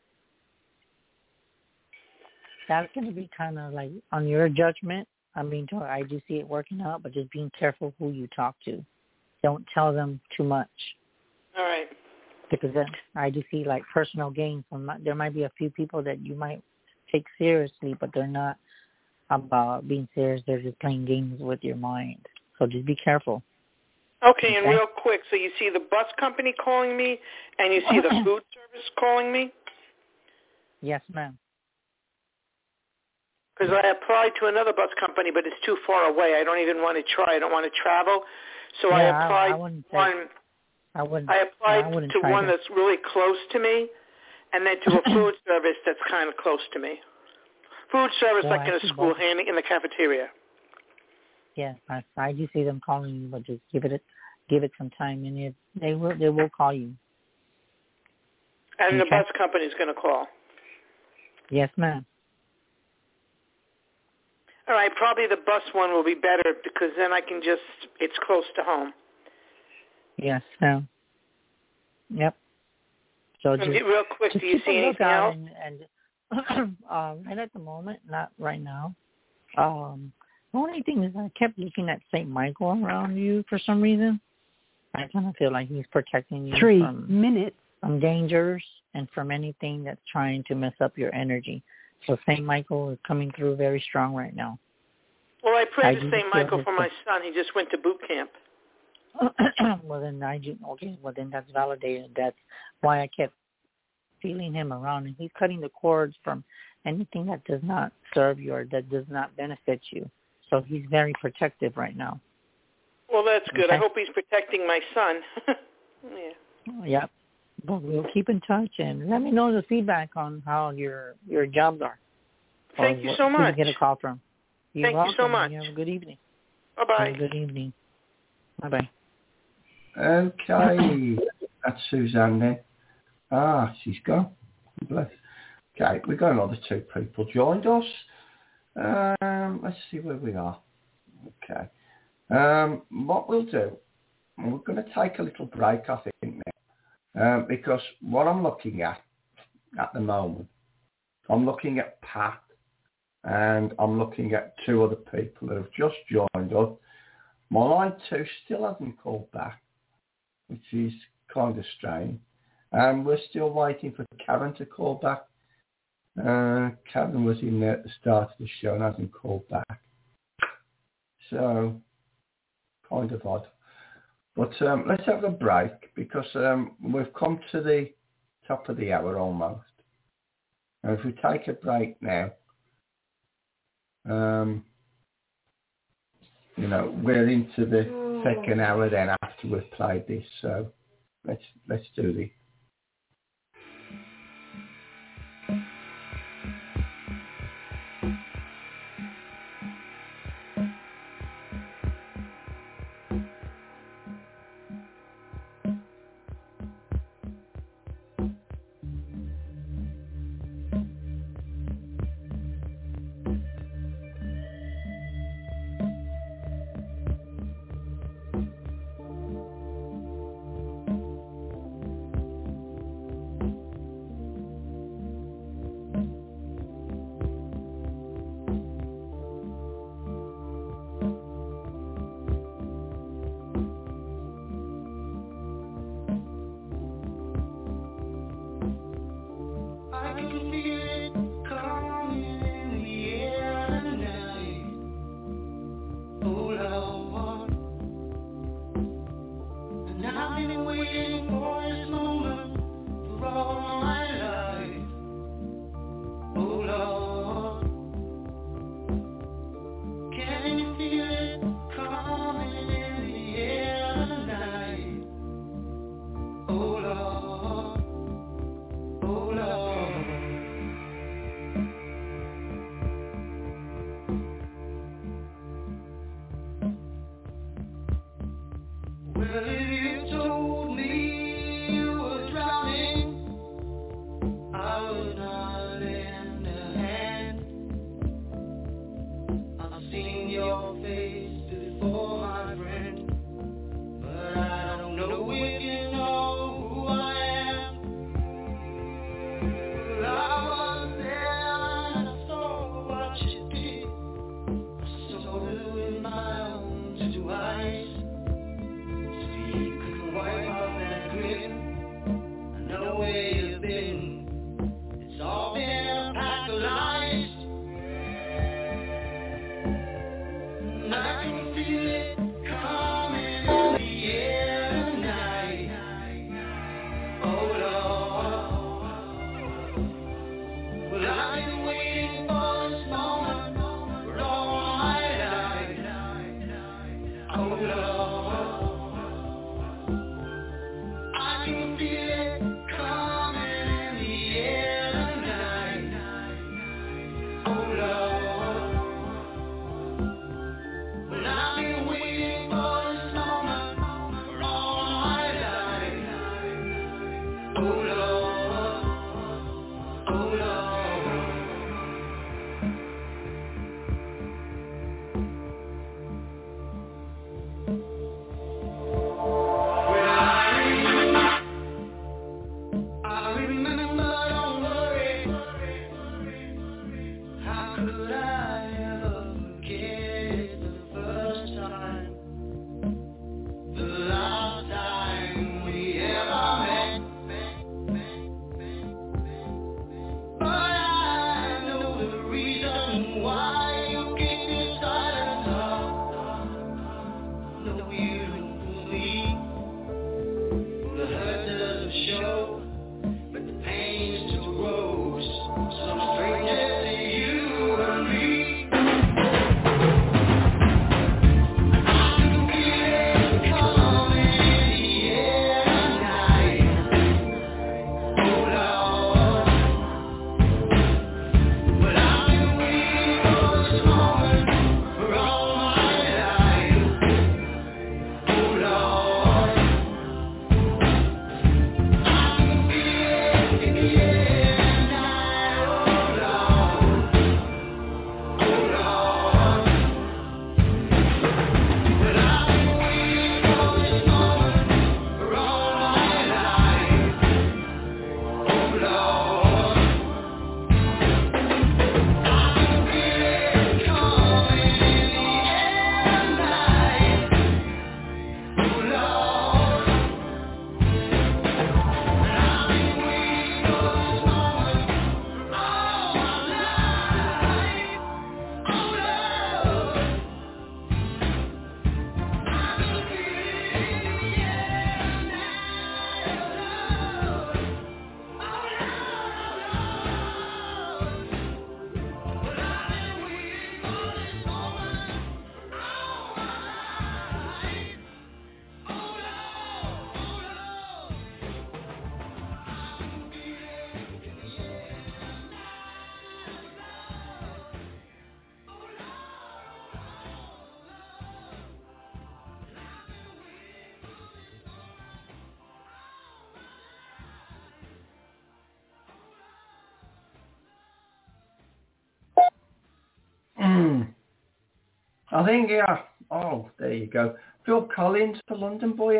That's going to be kind of like on your judgment. I mean, I do see it working out, but just being careful who you talk to. Don't tell them too much. All right. Because then I do see like personal gain. So there might be a few people that you might take seriously, but they're not about being serious. They're just playing games with your mind. So just be careful. Okay, and real quick, so you see the bus company calling me, and you see the food service calling me? Yes, ma'am. Because I applied to another bus company, but it's too far away. I don't even want to try. I don't want to travel. So I applied I applied to one that's really close to me, and then to a food service that's kind of close to me. Food service like in a school, handing in the cafeteria. Yes, I do see them calling you, but just give it some time, and they will call you. And the bus company's going to call. Yes, ma'am. All right, probably the bus one will be better because then it's close to home. Yes, ma'am. Yep. So just real quick, do you see anything else? And right at the moment, not right now. The only thing is I kept looking at St. Michael around you for some reason. I kind of feel like he's protecting you from dangers and from anything that's trying to mess up your energy. So St. Michael is coming through very strong right now. Well, I prayed to St. Michael for my son. He just went to boot camp. Well, then then that's validated. That's why I kept feeling him around. And he's cutting the cords from anything that does not serve you or that does not benefit you. So he's very protective right now. Well, that's good. Okay. I hope he's protecting my son. Yeah. Yep. But we'll keep in touch and let me know the feedback on how your jobs are. Thank you so much. Get a call from. Thank you so much. You have a good evening. Bye-bye. Have a good evening. Bye-bye. Okay. That's Suzanne then. She's gone. Bless. Okay, we've got another 2 people joined us. Let's see where we are. Okay. What we'll do, we're going to take a little break, I think, now. Because what I'm looking at the moment, I'm looking at Pat and I'm looking at 2 other people who have just joined us. My line 2 still hasn't called back, which is kind of strange. And we're still waiting for Karen to call back. Karen was in there at the start of the show and hasn't called back. So, kind of odd. But let's have a break because we've come to the top of the hour almost. And if we take a break now, we're into the second hour then after we've played this. So let's do this. I think, yeah. Oh, there you go. Phil Collins for London Boy,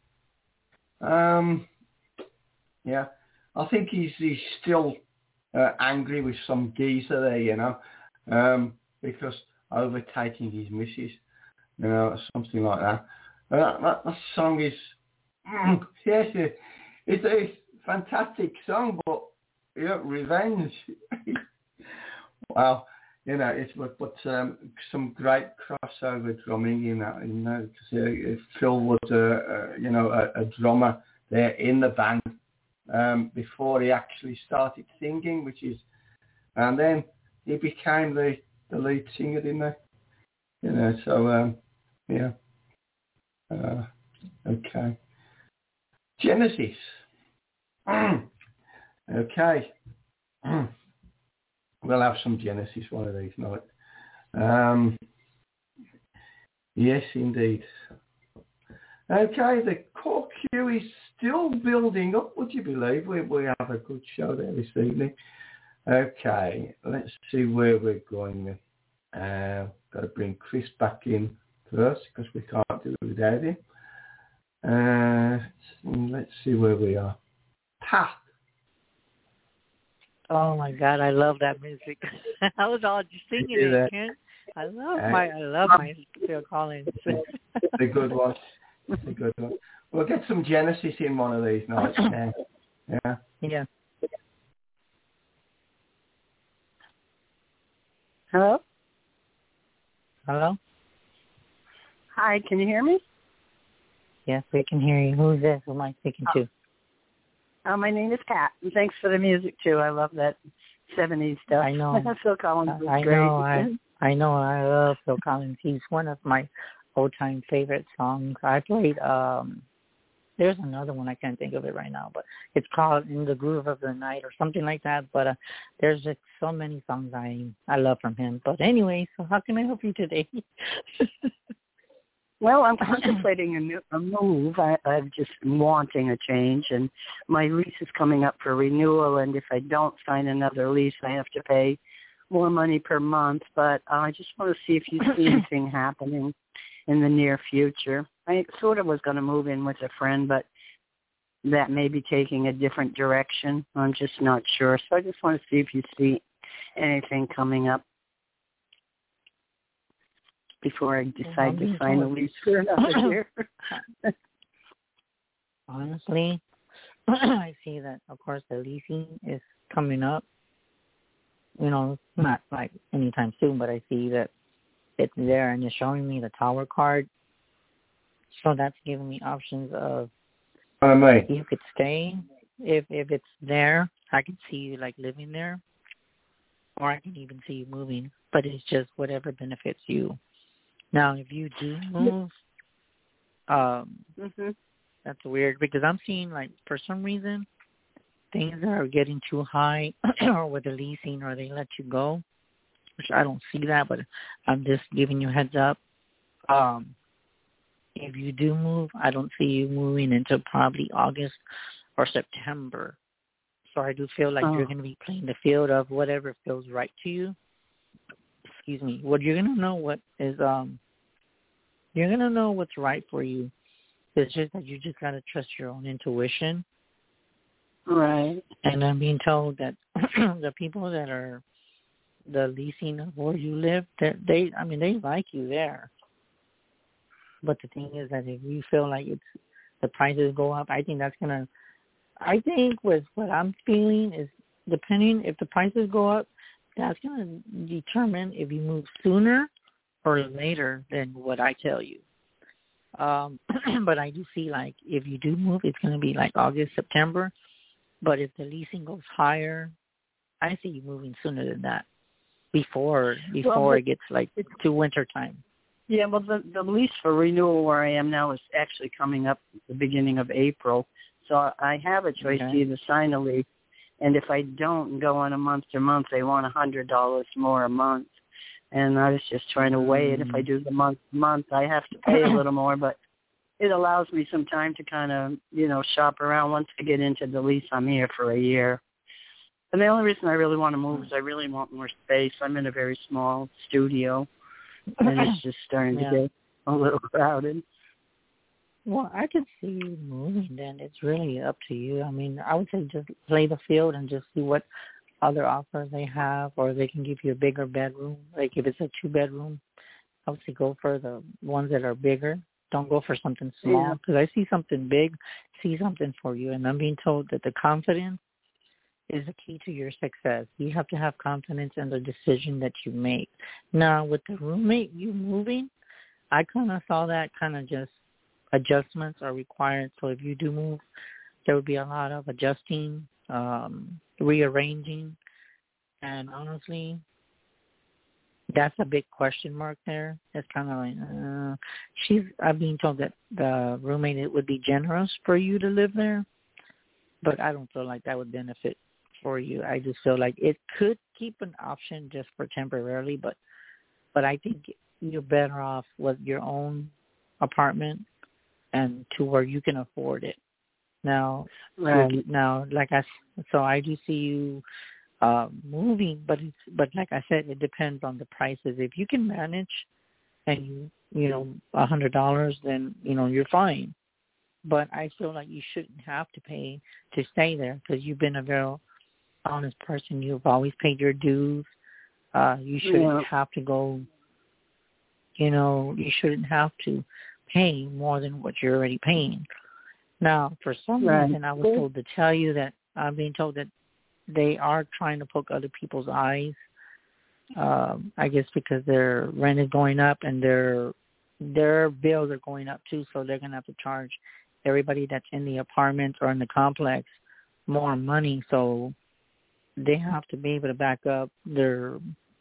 yeah. I think he's still angry with some geezer there, because overtaking his missus, something like that. That song is, yes, it's a fantastic song, but revenge. Well, it's but some great crossover drumming in that, because Phil was a drummer there in the band before he actually started singing, and then he became the lead singer, didn't he? So yeah. Okay. Genesis. Okay. We'll have some Genesis one of these nights. Yes, indeed. Okay, the core queue is still building up, would you believe? We have a good show there this evening. Okay, let's see where we're going. Got to bring Chris back in first because we can't do it without him. Let's see where we are. Pat. Oh my God, I love that music. I was all just singing it, Kent. I love my Phil Collins. It's a good one. It's a good one. We'll get some Genesis in one of these nights. Yeah. Yeah. Hello? Hello? Hi, can you hear me? Yes, we can hear you. Who's this? Who am I speaking to? My name is Pat, and thanks for the music, too. I love that 70s stuff. I know. Phil Collins was great. I know. I love Phil Collins. He's one of my old-time favorite songs. I played, there's another one, I can't think of it right now, but it's called In the Groove of the Night or something like that. But there's just so many songs I love from him. But anyway, so how can I help you today? Well, I'm contemplating a move. I'm just wanting a change, and my lease is coming up for renewal, and if I don't sign another lease, I have to pay more money per month. But I just want to see if you see anything happening in the near future. I sort of was going to move in with a friend, but that may be taking a different direction. I'm just not sure. So I just want to see if you see anything coming up before I decide to sign a lease for another year. Honestly, I see that, of course, the leasing is coming up. Not like anytime soon, but I see that it's there and it's showing me the tower card. So that's giving me options of you could stay. If it's there, I can see you like living there, or I can even see you moving. But it's just whatever benefits you. Now, if you do move, that's weird because I'm seeing like for some reason things are getting too high, or with the leasing, or they let you go, which I don't see that, but I'm just giving you a heads up. If you do move, I don't see you moving until probably August or September. So I do feel like you're going to be playing the field of whatever feels right to you. Excuse me. What you're going to know what is, you're going to know what's right for you. It's just that you just got to trust your own intuition. Right. And I'm being told that the people that are the leasing of where you live, they like you there. But the thing is that if you feel like the prices go up, I think with what I'm feeling is depending if the prices go up, that's going to determine if you move sooner or later than what I tell you. But I do see like if you do move, it's going to be like August, September. But if the leasing goes higher, I see you moving sooner than that before it gets like to winter time. Yeah, well, the lease for renewal where I am now is actually coming up at the beginning of April. So I have a choice to either sign a lease, and if I don't go on a month-to-month, they want $100 more a month. And I was just trying to weigh it. If I do the month-to-month, I have to pay a little more, but it allows me some time to kind of, shop around. Once I get into the lease, I'm here for a year. And the only reason I really want to move is I really want more space. I'm in a very small studio. and it's just starting to get a little crowded. Well, I could see you moving then. It's really up to you. I mean, I would say just play the field and just see what other offers they have, or they can give you a bigger bedroom. Like if it's a 2-bedroom, I would say go for the ones that are bigger. Don't go for something small, because I see something big, see something for you. And I'm being told that the confidence is the key to your success. You have to have confidence in the decision that you make. Now, with the roommate, you moving, I kind of saw that kind of just adjustments are required. So if you do move, there would be a lot of adjusting, rearranging, and honestly, that's a big question mark there. It's kind of like, I'm being told that the roommate, it would be generous for you to live there, but I don't feel like that would benefit for you. I just feel like it could keep an option just for temporarily, but I think you're better off with your own apartment and to where you can afford it. Now, so I do see you moving, but like I said, it depends on the prices. If you can manage and you know $100, then you're fine. But I feel like you shouldn't have to pay to stay there, because you've been a very honest person. You've always paid your dues. You shouldn't have to go. You shouldn't have to pay more than what you're already paying. Now, for some reason, I was told to tell you that I'm being told that they are trying to poke other people's eyes. I guess because their rent is going up and their bills are going up too, so they're going to have to charge everybody that's in the apartment or in the complex more money. So they have to be able to back up their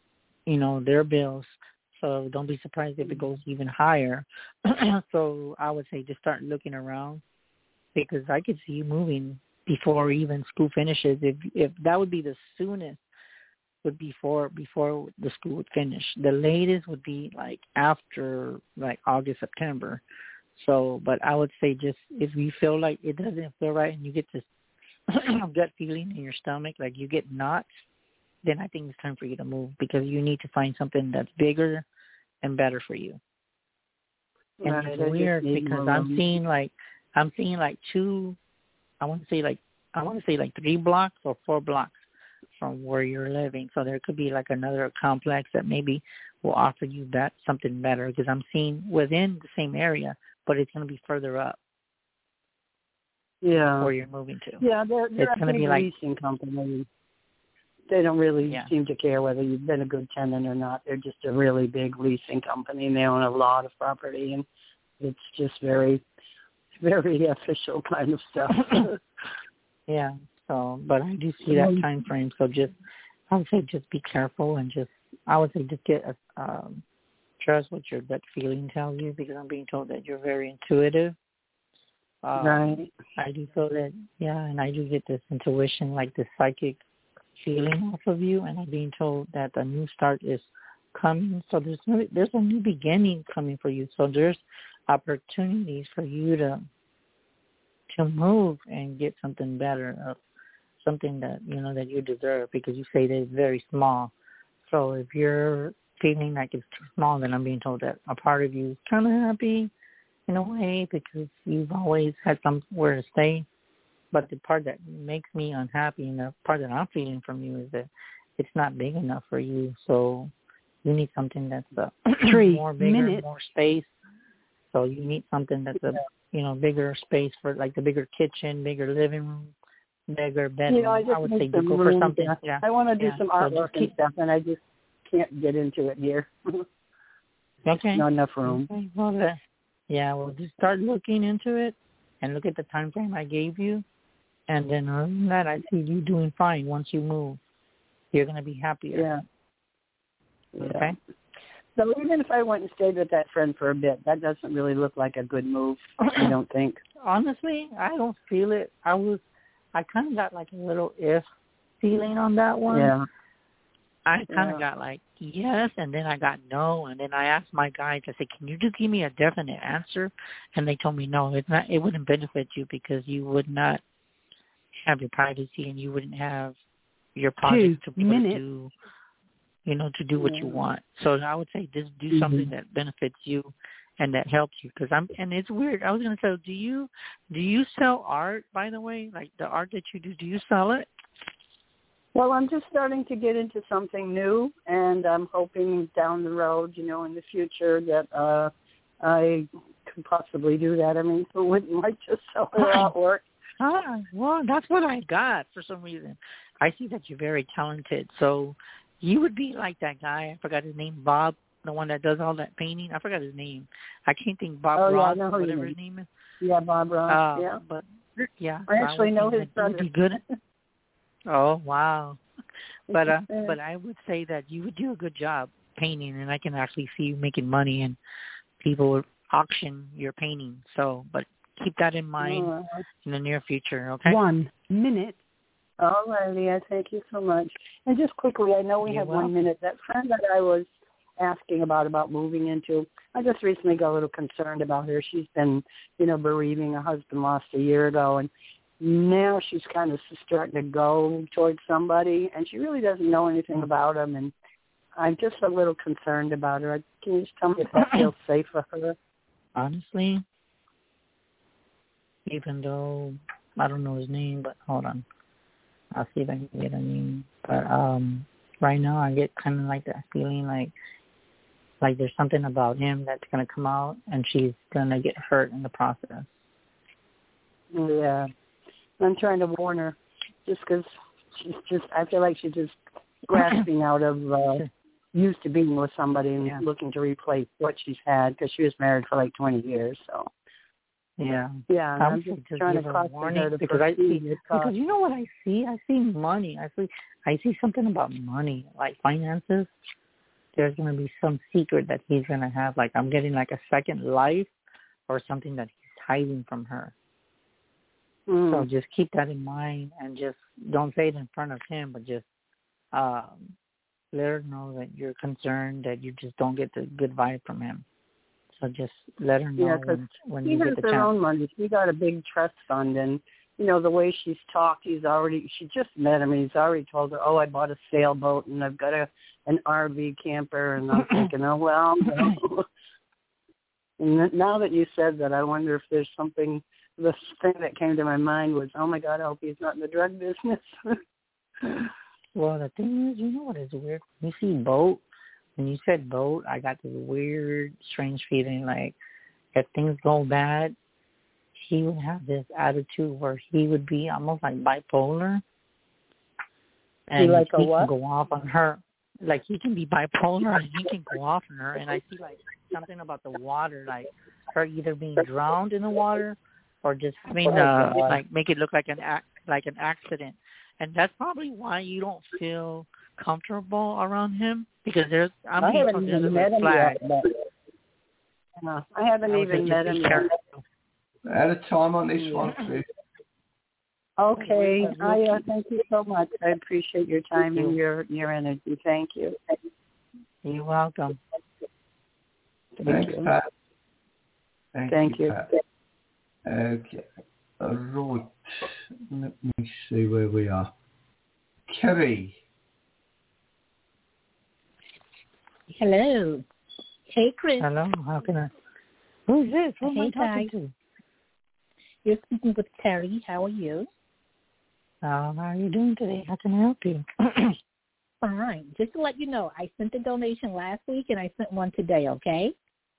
bills. So don't be surprised if it goes even higher. So I would say just start looking around, because I could see you moving before even school finishes. If that would be the soonest, would be before the school would finish. The latest would be like after like August, September. So, but I would say just if you feel like it doesn't feel right and you get this gut feeling in your stomach, like you get knots, then I think it's time for you to move, because you need to find something that's bigger and better for you. And it's weird because I'm seeing like 2, I want to say like 3 blocks or 4 blocks from where you're living. So there could be like another complex that maybe will offer you that something better, because I'm seeing within the same area, but it's going to be further up. Yeah. Where you're moving to. Yeah, they're it's going to be like leasing company. They don't really seem to care whether you've been a good tenant or not. They're just a really big leasing company, and they own a lot of property, and it's just very, very official kind of stuff. Yeah. So, but I do see that time frame. So I would say just be careful, and just get trust what your gut feeling tells you, because I'm being told that you're very intuitive. Right. I do feel that, and I do get this intuition, like this psychic feeling off of you, and I'm being told that a new start is coming. So there's a new beginning coming for you. So there's opportunities for you to move and get something better, something that that you deserve, because you say that it's very small. So if you're feeling like it's too small, then I'm being told that a part of you is kind of happy in a way, because you've always had somewhere to stay. But the part that makes me unhappy, and the part that I'm feeling from you, is that it's not big enough for you. So you need something that's more bigger, more space. So you need something that's bigger space for, like the bigger kitchen, bigger living room, bigger bedroom. I would say go for something. Yeah. I want to do some artwork and stuff, and I just can't get into it here. Okay. Not enough room. Okay. Well, just start looking into it and look at the time frame I gave you. And then other than that, I see you doing fine once you move. You're going to be happier. Yeah. Okay? So even if I went and stayed with that friend for a bit, that doesn't really look like a good move, I don't think. Honestly, I don't feel it. I kind of got like a little if feeling on that one. Yeah. I kind of got like yes, and then I got no, and then I asked my guys, I said, can you just give me a definite answer? And they told me no, it wouldn't benefit you, because you would not have your privacy, and you wouldn't have your projects to be able to do, to do what you want. So I would say just do something that benefits you and that helps you. And it's weird. I was going to say, do you sell art, by the way? Like the art that you do you sell it? Well, I'm just starting to get into something new, and I'm hoping down the road, in the future that I could possibly do that. I mean, who wouldn't like to sell her artwork? Well, that's what I got for some reason. I see that you're very talented. So you would be like that guy. I forgot his name, Bob, the one that does all that painting. I forgot his name. I can't think. Bob Ross, whatever his name is. Yeah, Bob Ross. Yeah. But yeah, I actually know his brother. Be good. Oh wow! But I would say that you would do a good job painting, and I can actually see you making money, and people would auction your painting. So, but keep that in mind in the near future. Okay. 1 minute. All righty. I thank you so much. And just quickly, I know we have 1 minute. That friend that I was asking about moving into, I just recently got a little concerned about her. She's been, bereaving. Her husband lost a year ago, and now she's kind of starting to go towards somebody, and she really doesn't know anything about him, and I'm just a little concerned about her. Can you just tell me if that feels safe for her? Honestly, even though I don't know his name, but hold on. I'll see if I can get a name. But right now I get kind of like that feeling like there's something about him that's going to come out, and she's going to get hurt in the process. Yeah. I'm trying to warn her just because I feel like she's just grasping out of used to being with somebody and looking to replace what she's had because she was married for like 20 years. So, yeah. I'm just trying to caution her to because because you know what I see? I see money. I see something about money, like finances. There's going to be some secret that he's going to have. Like I'm getting like a second life or something that he's hiding from her. So just keep that in mind and just don't say it in front of him, but just let her know that you're concerned, that you just don't get the good vibe from him. So just let her know when you get the chance. He has her own money. She got a big trust fund, and, the way she's talked, she just met him, and he's already told her, I bought a sailboat, and I've got an RV camper, and I'm thinking, well. And now that you said that, I wonder if there's something. The thing that came to my mind was, oh, my God, I hope he's not in the drug business. Well, the thing is, what is weird? You see boat. When you said boat, I got this weird, strange feeling like if things go bad, he would have this attitude where he would be almost like bipolar. And he can go off on her. Like he can be bipolar and he can go off on her. And I see like something about the water, like her either being drowned in the water or just having like make it look like an accident, and that's probably why you don't feel comfortable around him because I haven't even met him yet. I haven't even met him yet. Out of time on this one, Chris. Okay, thank you so much. I appreciate your time and your energy. Thank you. You're welcome. Thanks, Pat. Thank you. Pat. Okay, right. Let me see where we are. Kerry. Hello. Hey, Chris. Hello. How can I? Who's this? Who am I talking guys. to? You're speaking with Terry. How are you? How are you doing today? How can I help you? Fine. Just to let you know, I sent a donation last week and I sent one today, okay?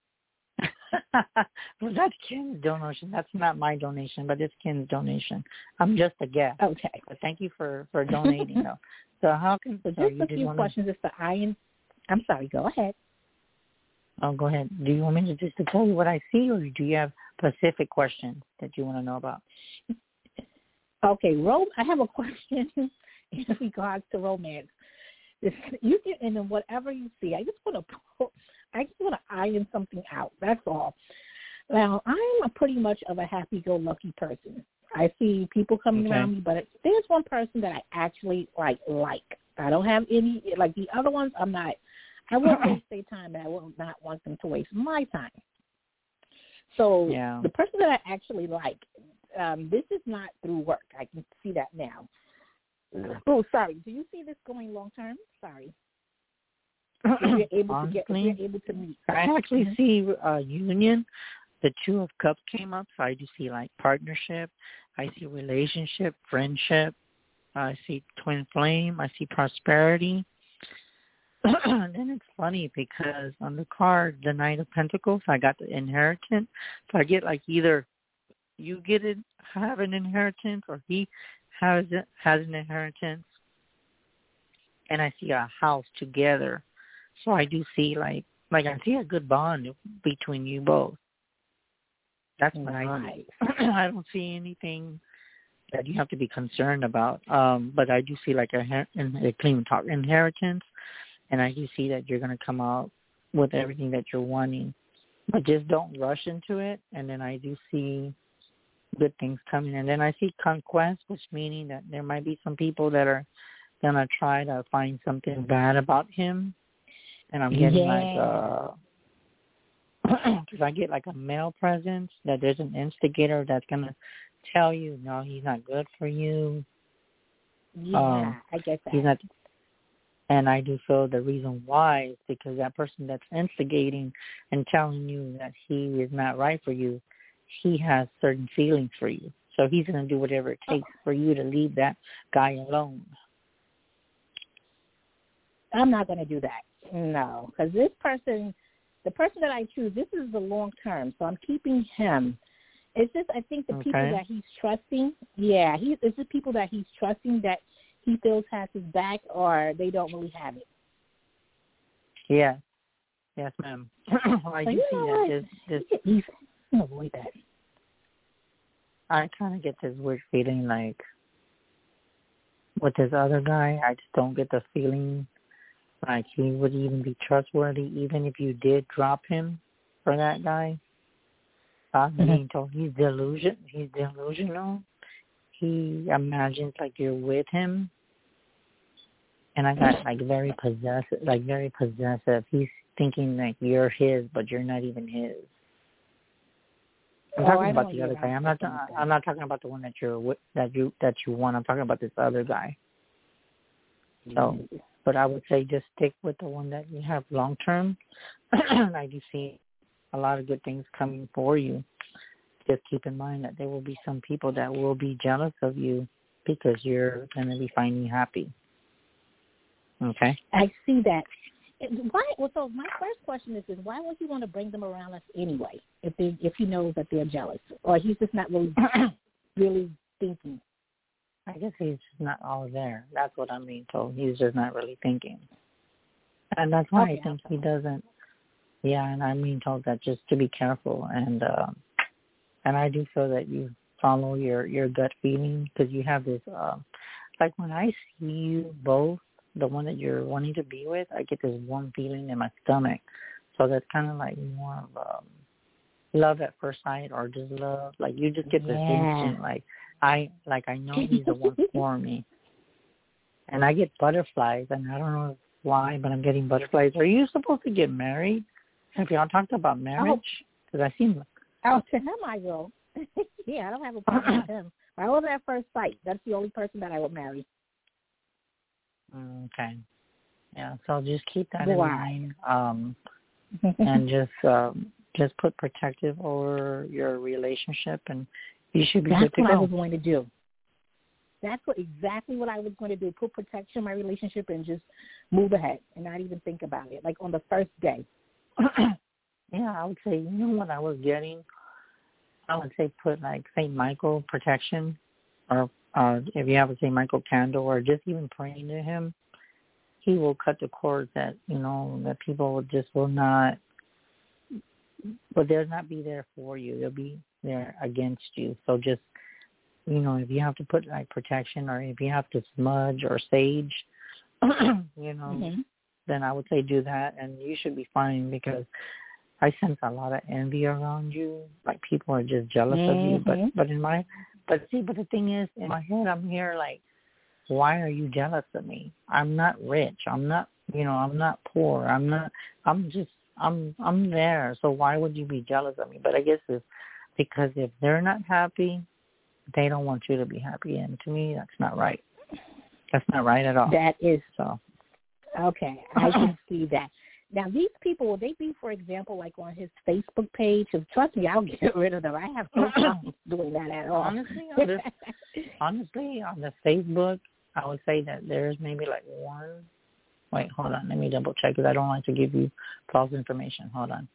Well, that's Ken's donation. That's not my donation, but it's Ken's donation. I'm just a guest. Okay. But thank you for donating, though. So how can... So just a few questions as to I'm sorry, go ahead. Oh, go ahead. Do you want me to tell you what I see, or do you have specific questions that you want to know about? Okay, I have a question in regards to romance. You can, and then whatever you see, I just want to iron something out. That's all. Now, I'm a pretty much of a happy-go-lucky person. I see people coming around me, but there's one person that I actually like. I don't have any, like the other ones, I'm not. I won't waste their time, but I will not want them to waste my time. So the person that I actually like, this is not through work. I can see that now. Oh, sorry. Do you see this going long term? Sorry. If you're able honestly, if you're able to meet. I actually see union. The Two of Cups came up, so I do see like partnership. I see relationship, friendship. I see twin flame. I see prosperity. And then it's funny because on the card, the Knight of Pentacles, I got the inheritance. So I get like either you have an inheritance or he has an inheritance. And I see a house together. So I do see like I see a good bond between you both. That's what I see. I don't see anything that you have to be concerned about. But I do see like a clean talk inheritance. And I do see that you're going to come out with everything that you're wanting. But just don't rush into it. And then I do see good things coming. And then I see conquest, which meaning that there might be some people that are going to try to find something bad about him. And I'm getting because I get like a male presence, that there's an instigator that's going to tell you, no, he's not good for you. Yeah, I get that. He's not. And I do feel the reason why is because that person that's instigating and telling you that he is not right for you, he has certain feelings for you. So he's going to do whatever it takes for you to leave that guy alone. I'm not going to do that. No, because the person that I choose, this is the long term, so I'm keeping him. It's just, I think the people that he's trusting, it's the people that he's trusting that he feels has his back, or they don't really have it. Yeah. Yes, ma'am. I do see that. He's going to avoid that. I kind of get this weird feeling like with this other guy, I just don't get the feeling like he would even be trustworthy, even if you did drop him for that guy. I'm being told he's delusional. He imagines like you're with him. And I got like very possessive. He's thinking like you're his, but you're not even his. I'm talking about the other guy. I'm not talking about the one that you're with, that you want. I'm talking about this other guy. So, but I would say just stick with the one that you have long term. I do see a lot of good things coming for you. Just keep in mind that there will be some people that will be jealous of you because you're going to be finally happy. Okay. I see that. Why? Well, so my first question is why would he want to bring them around us anyway? If he knows that they're jealous, or he's just not really really thinking. I guess he's just not all there. That's what I'm being told. He's just not really thinking, and that's why I think he doesn't. Yeah, and I'm being told that just to be careful, and I do feel that you follow your gut feeling because you have this. Like when I see you both. The one that you're wanting to be with, I get this warm feeling in my stomach. So that's kind of like more of love at first sight, or just love. Like you just get this instant, like I know he's the one for me. And I get butterflies, and I don't know why, but I'm getting butterflies. Are you supposed to get married? Have y'all talked about marriage? Because I seem. To him I will. Yeah, I don't have a problem with him. I love at first sight. That's the only person that I would marry. Okay. Yeah, so just keep that in mind. And just put protective over your relationship, and you should be good to go. That's what I was going to do. That's exactly what I was going to do. Put protection in my relationship and just move ahead and not even think about it, like on the first day. Yeah, I would say, you know what I was getting? I would say put like St. Michael protection, or if you have a St. Michael candle, or just even praying to him, he will cut the cords that, that people will not, but they'll not be there for you. They'll be there against you. So just, if you have to put like protection, or if you have to smudge or sage, then I would say do that, and you should be fine, because I sense a lot of envy around you. Like people are just jealous of you. But the thing is, in my head, I'm here like, why are you jealous of me? I'm not rich. I'm not, I'm not poor. I'm there. So why would you be jealous of me? But I guess it's because if they're not happy, they don't want you to be happy. And to me, that's not right. That's not right at all. That is so. Okay, I can see that. Now, these people, will they be, for example, like on his Facebook page? Because trust me, I'll get rid of them. I have no problem doing that at all. Honestly, on the Facebook, I would say that there's maybe like one. Wait, hold on. Let me double check because I don't like to give you false information. Hold on.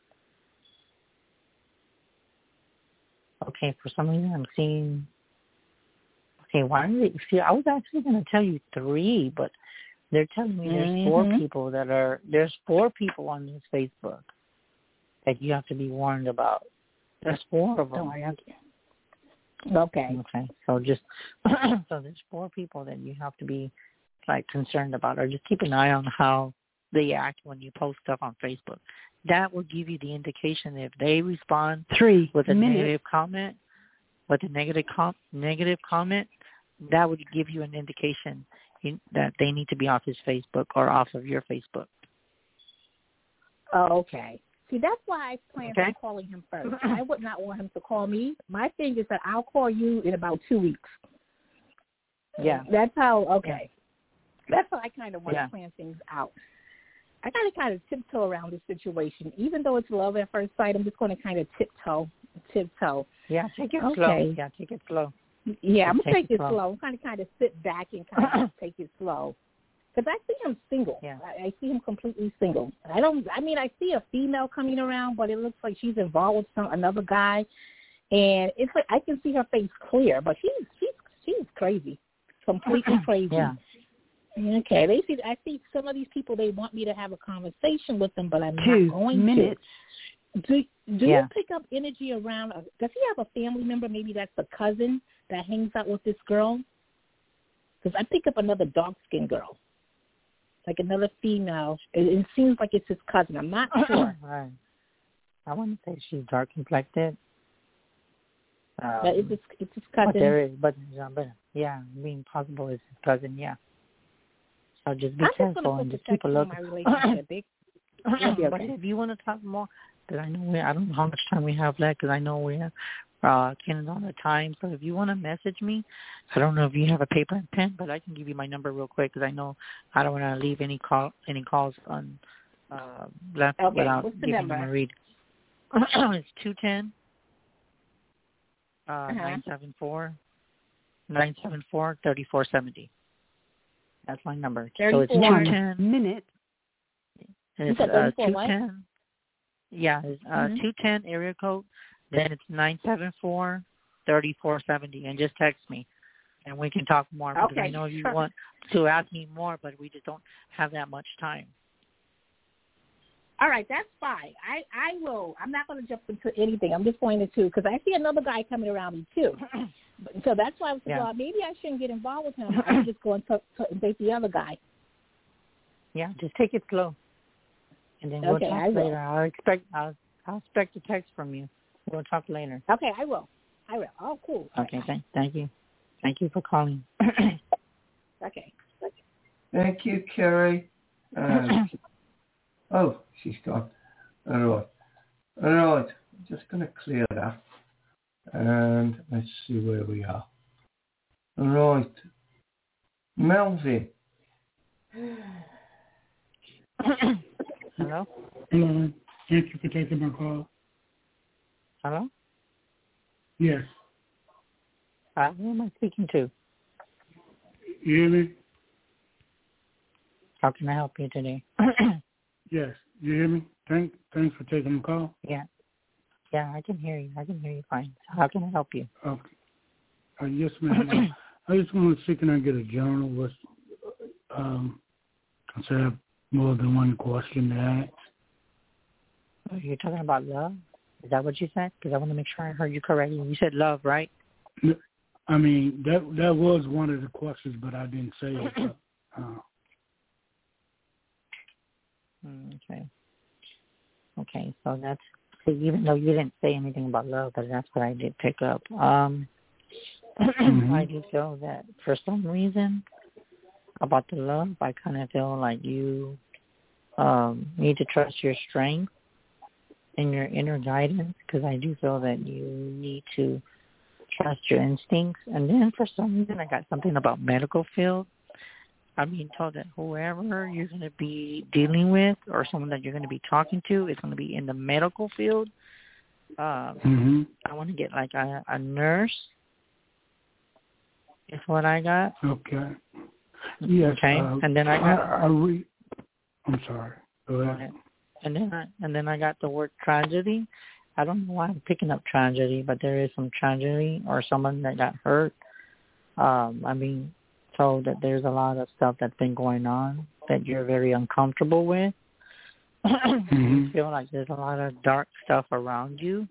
Okay, for some reason I'm seeing. Okay, why are they? See, I was actually going to tell you 3, but they're telling me there's 4 people there's 4 people on this Facebook that you have to be warned about. There's 4 of them. Okay. Okay. So so there's 4 people that you have to be like concerned about, or just keep an eye on how they act when you post stuff on Facebook. That will give you the indication if they respond with a negative comment, negative comment, that would give you an indication that they need to be off his Facebook or off of your Facebook. Oh, okay. See, that's why I plan on calling him first. I would not want him to call me. My thing is that I'll call you in about 2 weeks. Yeah. That's how, okay. Yeah. That's how I kind of want to plan things out. I got to kind of tiptoe around this situation. Even though it's love at first sight, I'm just going to kind of tiptoe. Yeah, take it slow. Yeah, take it slow. Yeah, I'm going to take it slow. I'm going to kind of sit back and kind of take it slow. Because I see him single. Yeah. I see him completely single. I see a female coming around, but it looks like she's involved with another guy. And it's like I can see her face clear, but she's crazy. Completely crazy. Yeah. Okay. I see some of these people, they want me to have a conversation with them, but I'm not going 2 minutes. to. Do you pick up energy around? Does he have a family member? Maybe that's a cousin that hangs out with this girl? Because I pick up another dark-skinned girl, like another female. It seems like it's his cousin. I'm not sure. Right. I want to say she's dark complected. But it's his cousin. But yeah, being possible is his cousin. Yeah. So just be careful and just keep a look. My relationship. But if you want to talk more, because I don't know how much time we have left, because I know we have Ken's on the time. So if you want to message me, I don't know if you have a paper and pen, but I can give you my number real quick because I know I don't want to leave any calls on left without giving them a read. It's 210 974-3470. That's my number. 34. So it's 210 minutes. It's 210. Yeah, it's 210 area code. Then it's 974-3470, and just text me, and we can talk more. Because I know you want to ask me more, but we just don't have that much time. All right, that's fine. I will. I'm not going to jump into anything. I'm just going to, because I see another guy coming around me too. So that's why I was like, well, maybe I shouldn't get involved with him. I should just go and date the other guy. Yeah, just take it slow. And then we'll talk later. I'll expect a text from you. We'll talk later. Okay, I will. Oh, cool. Okay, thank you. Thank you for calling. Okay. Thank you, Kerry. Oh, she's gone. All right. I'm just going to clear that. And let's see where we are. All right. Melvin. Hello? Hello. Thank you for taking my call. Hello? Yes. Who am I speaking to? You hear me? How can I help you today? Yes. You hear me? Thanks for taking the call. Yeah. Yeah, I can hear you. Fine. So how can I help you? Okay. Yes, ma'am. I just want to see, can I get a journal? Because I have more than one question to ask. Are you talking about love? Is that what you said? Because I want to make sure I heard you correctly. You said love, right? I mean, that was one of the questions, but I didn't say it. Okay, so that's, even though you didn't say anything about love, but that's what I did pick up. I do feel that for some reason about the love, I kind of feel like you need to trust your strength and your inner guidance, because I do feel that you need to trust your instincts. And then for some reason I got something about medical field. I'm being told that whoever you're going to be dealing with or someone that you're going to be talking to is going to be in the medical field. I want to get like a nurse is what I got. Okay. Yes. Okay. And then I got... I'm sorry. Go ahead. And then I got the word tragedy. I don't know why I'm picking up tragedy, but there is some tragedy or someone that got hurt. I mean, told that there's a lot of stuff that's been going on that you're very uncomfortable with. You feel like there's a lot of dark stuff around you.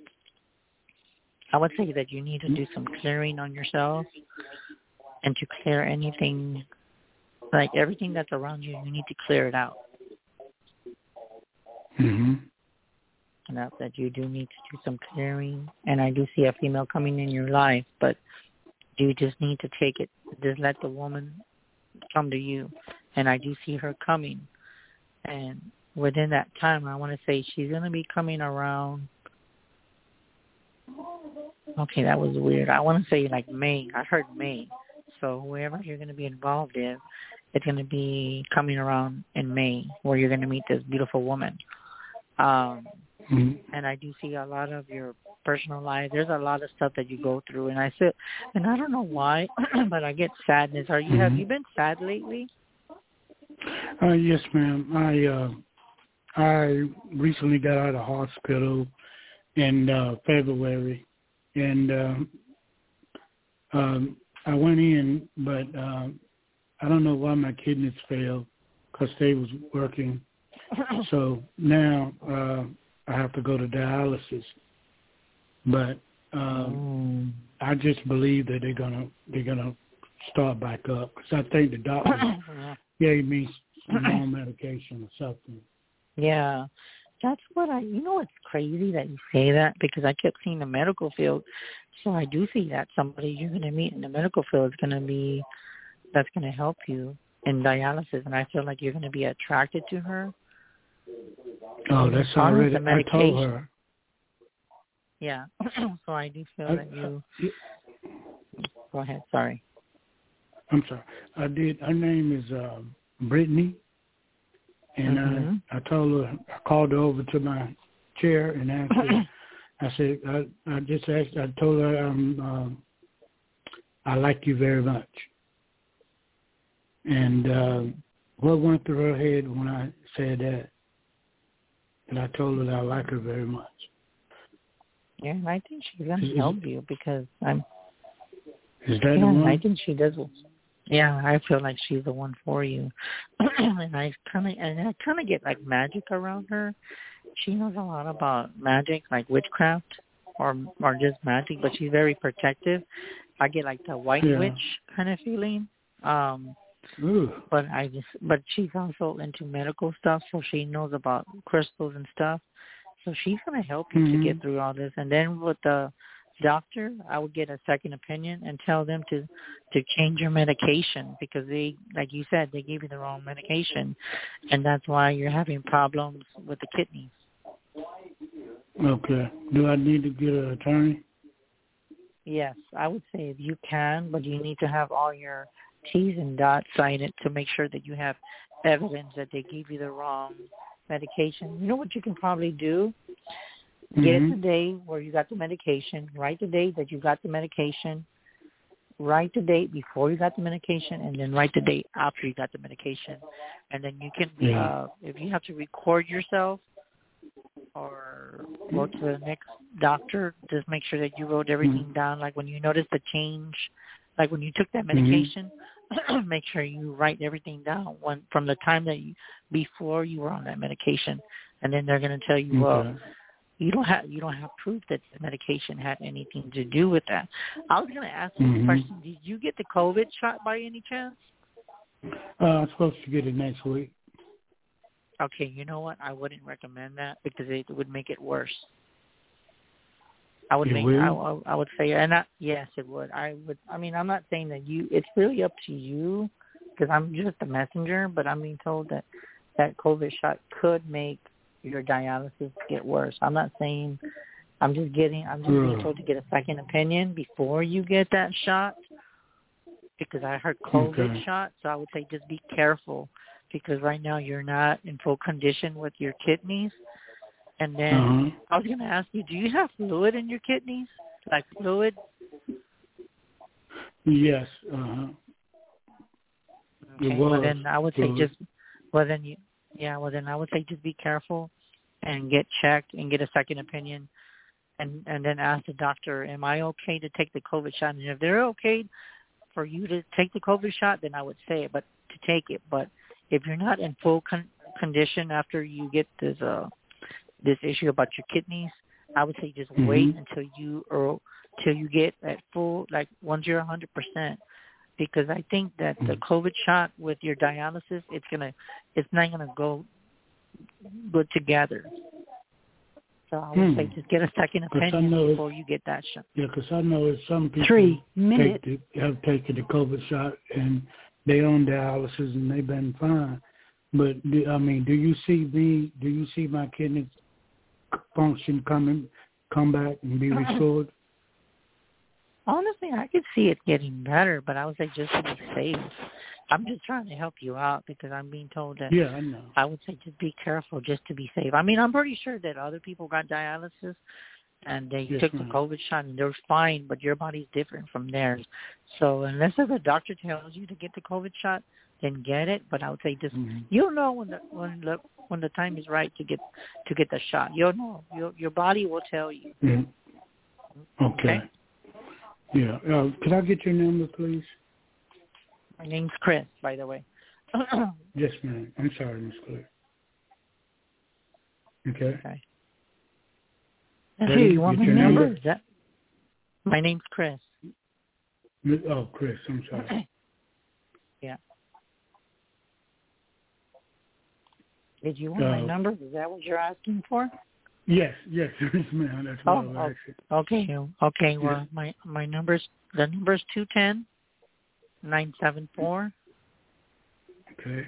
I would say that you need to do some clearing on yourself and to clear anything, like everything that's around you, you need to clear it out. Enough that you do need to do some clearing. And I do see a female coming in your life, but you just need to take it. Just let the woman come to you. And I do see her coming. And within that time, I want to say she's going to be coming around. Okay, that was weird. I want to say like May. I heard May. So whoever you're going to be involved in, it's going to be coming around in May where you're going to meet this beautiful woman. And I do see a lot of your personal life. There's a lot of stuff that you go through, and I don't know why, but I get sadness. Have you been sad lately? Yes, ma'am. I recently got out of hospital in February, and I went in, but I don't know why my kidneys failed because they was working. So now I have to go to dialysis, but I just believe that they're gonna start back up because I think the doctor gave me some more medication or something. Yeah, that's what it's crazy that you say that because I kept seeing the medical field, so I do see that somebody you're going to meet in the medical field is going to be that's going to help you in dialysis, and I feel like you're going to be attracted to her. Oh, that's already. I told her. Yeah. So I do feel that you. Go ahead. Sorry. I'm sorry. I did. Her name is Brittany, and I told her. I called her over to my chair and asked her. I said, I just asked. I told her I like you very much. And what went through her head when I said that? And I told her that I like her very much. Yeah, I think she's going to help you because I'm... Is that the one? I think she does. Yeah, I feel like she's the one for you. And I kind of get like magic around her. She knows a lot about magic, like witchcraft or just magic, but she's very protective. I get like the white witch kind of feeling. But she's also into medical stuff, so she knows about crystals and stuff. So she's going to help you to get through all this. And then with the doctor, I would get a second opinion and tell them to change your medication because they, like you said, they gave you the wrong medication, and that's why you're having problems with the kidneys. Okay. Do I need to get an attorney? Yes, I would say if you can, but you need to have all your T's and dots signed to make sure that you have evidence that they gave you the wrong medication. You know what you can probably do? Get the day where you got the medication, write the date that you got the medication, write the date before you got the medication, and then write the date after you got the medication. And then you can, if you have to record yourself or go to the next doctor, just make sure that you wrote everything down. Like when you notice the change, like when you took that medication, make sure you write everything down from the time that before you were on that medication, and then they're going to tell you, well, you don't have proof that the medication had anything to do with that. I was going to ask you a question. Did you get the COVID shot by any chance? I'm supposed to get it next week. Okay, you know what? I wouldn't recommend that because it would make it worse. I would say, and yes, it would. I mean, I'm not saying that it's really up to you because I'm just a messenger, but I'm being told that COVID shot could make your dialysis get worse. I'm not saying, I'm just being told to get a second opinion before you get that shot because I heard COVID shot, so I would say just be careful because right now you're not in full condition with your kidneys. And then I was going to ask you, do you have fluid in your kidneys? Like fluid? Yes. Okay. Well, then I would say I would say just be careful and get checked and get a second opinion. And then ask the doctor, am I okay to take the COVID shot? And if they're okay for you to take the COVID shot, then I would say it, but to take it. But if you're not in full condition after you get this issue about your kidneys, I would say just wait until you get at full, like once you're 100%, because I think that the COVID shot with your dialysis, it's not gonna go good together. So I would say just get a second opinion before you get that shot. Yeah, because I know some people have taken the COVID shot and they on dialysis and they've been fine. But do you see my kidney function come back and be restored? Honestly, I could see it getting better, but I would say just to be safe. I'm just trying to help you out because I'm being told that. Yeah, I know. I would say just be careful just to be safe. I mean, I'm pretty sure that other people got dialysis and they took the COVID shot and they're fine, but your body's different from theirs. So unless the doctor tells you to get the COVID shot, then get it. But I would say just you'll know when the time is right to get the shot. You'll know. Your body will tell you. Okay. Yeah. Could I get your number, please? My name's Chris, by the way. Yes, ma'am. I'm sorry, Miss Claire. Okay. Hey, you want my number? My name's Chris. Oh, Chris. I'm sorry. Okay. Yeah. Did you want my number? Is that what you're asking for? Yes, ma'am. That's what I was asking. Okay. Well, my number's 210-974. Okay.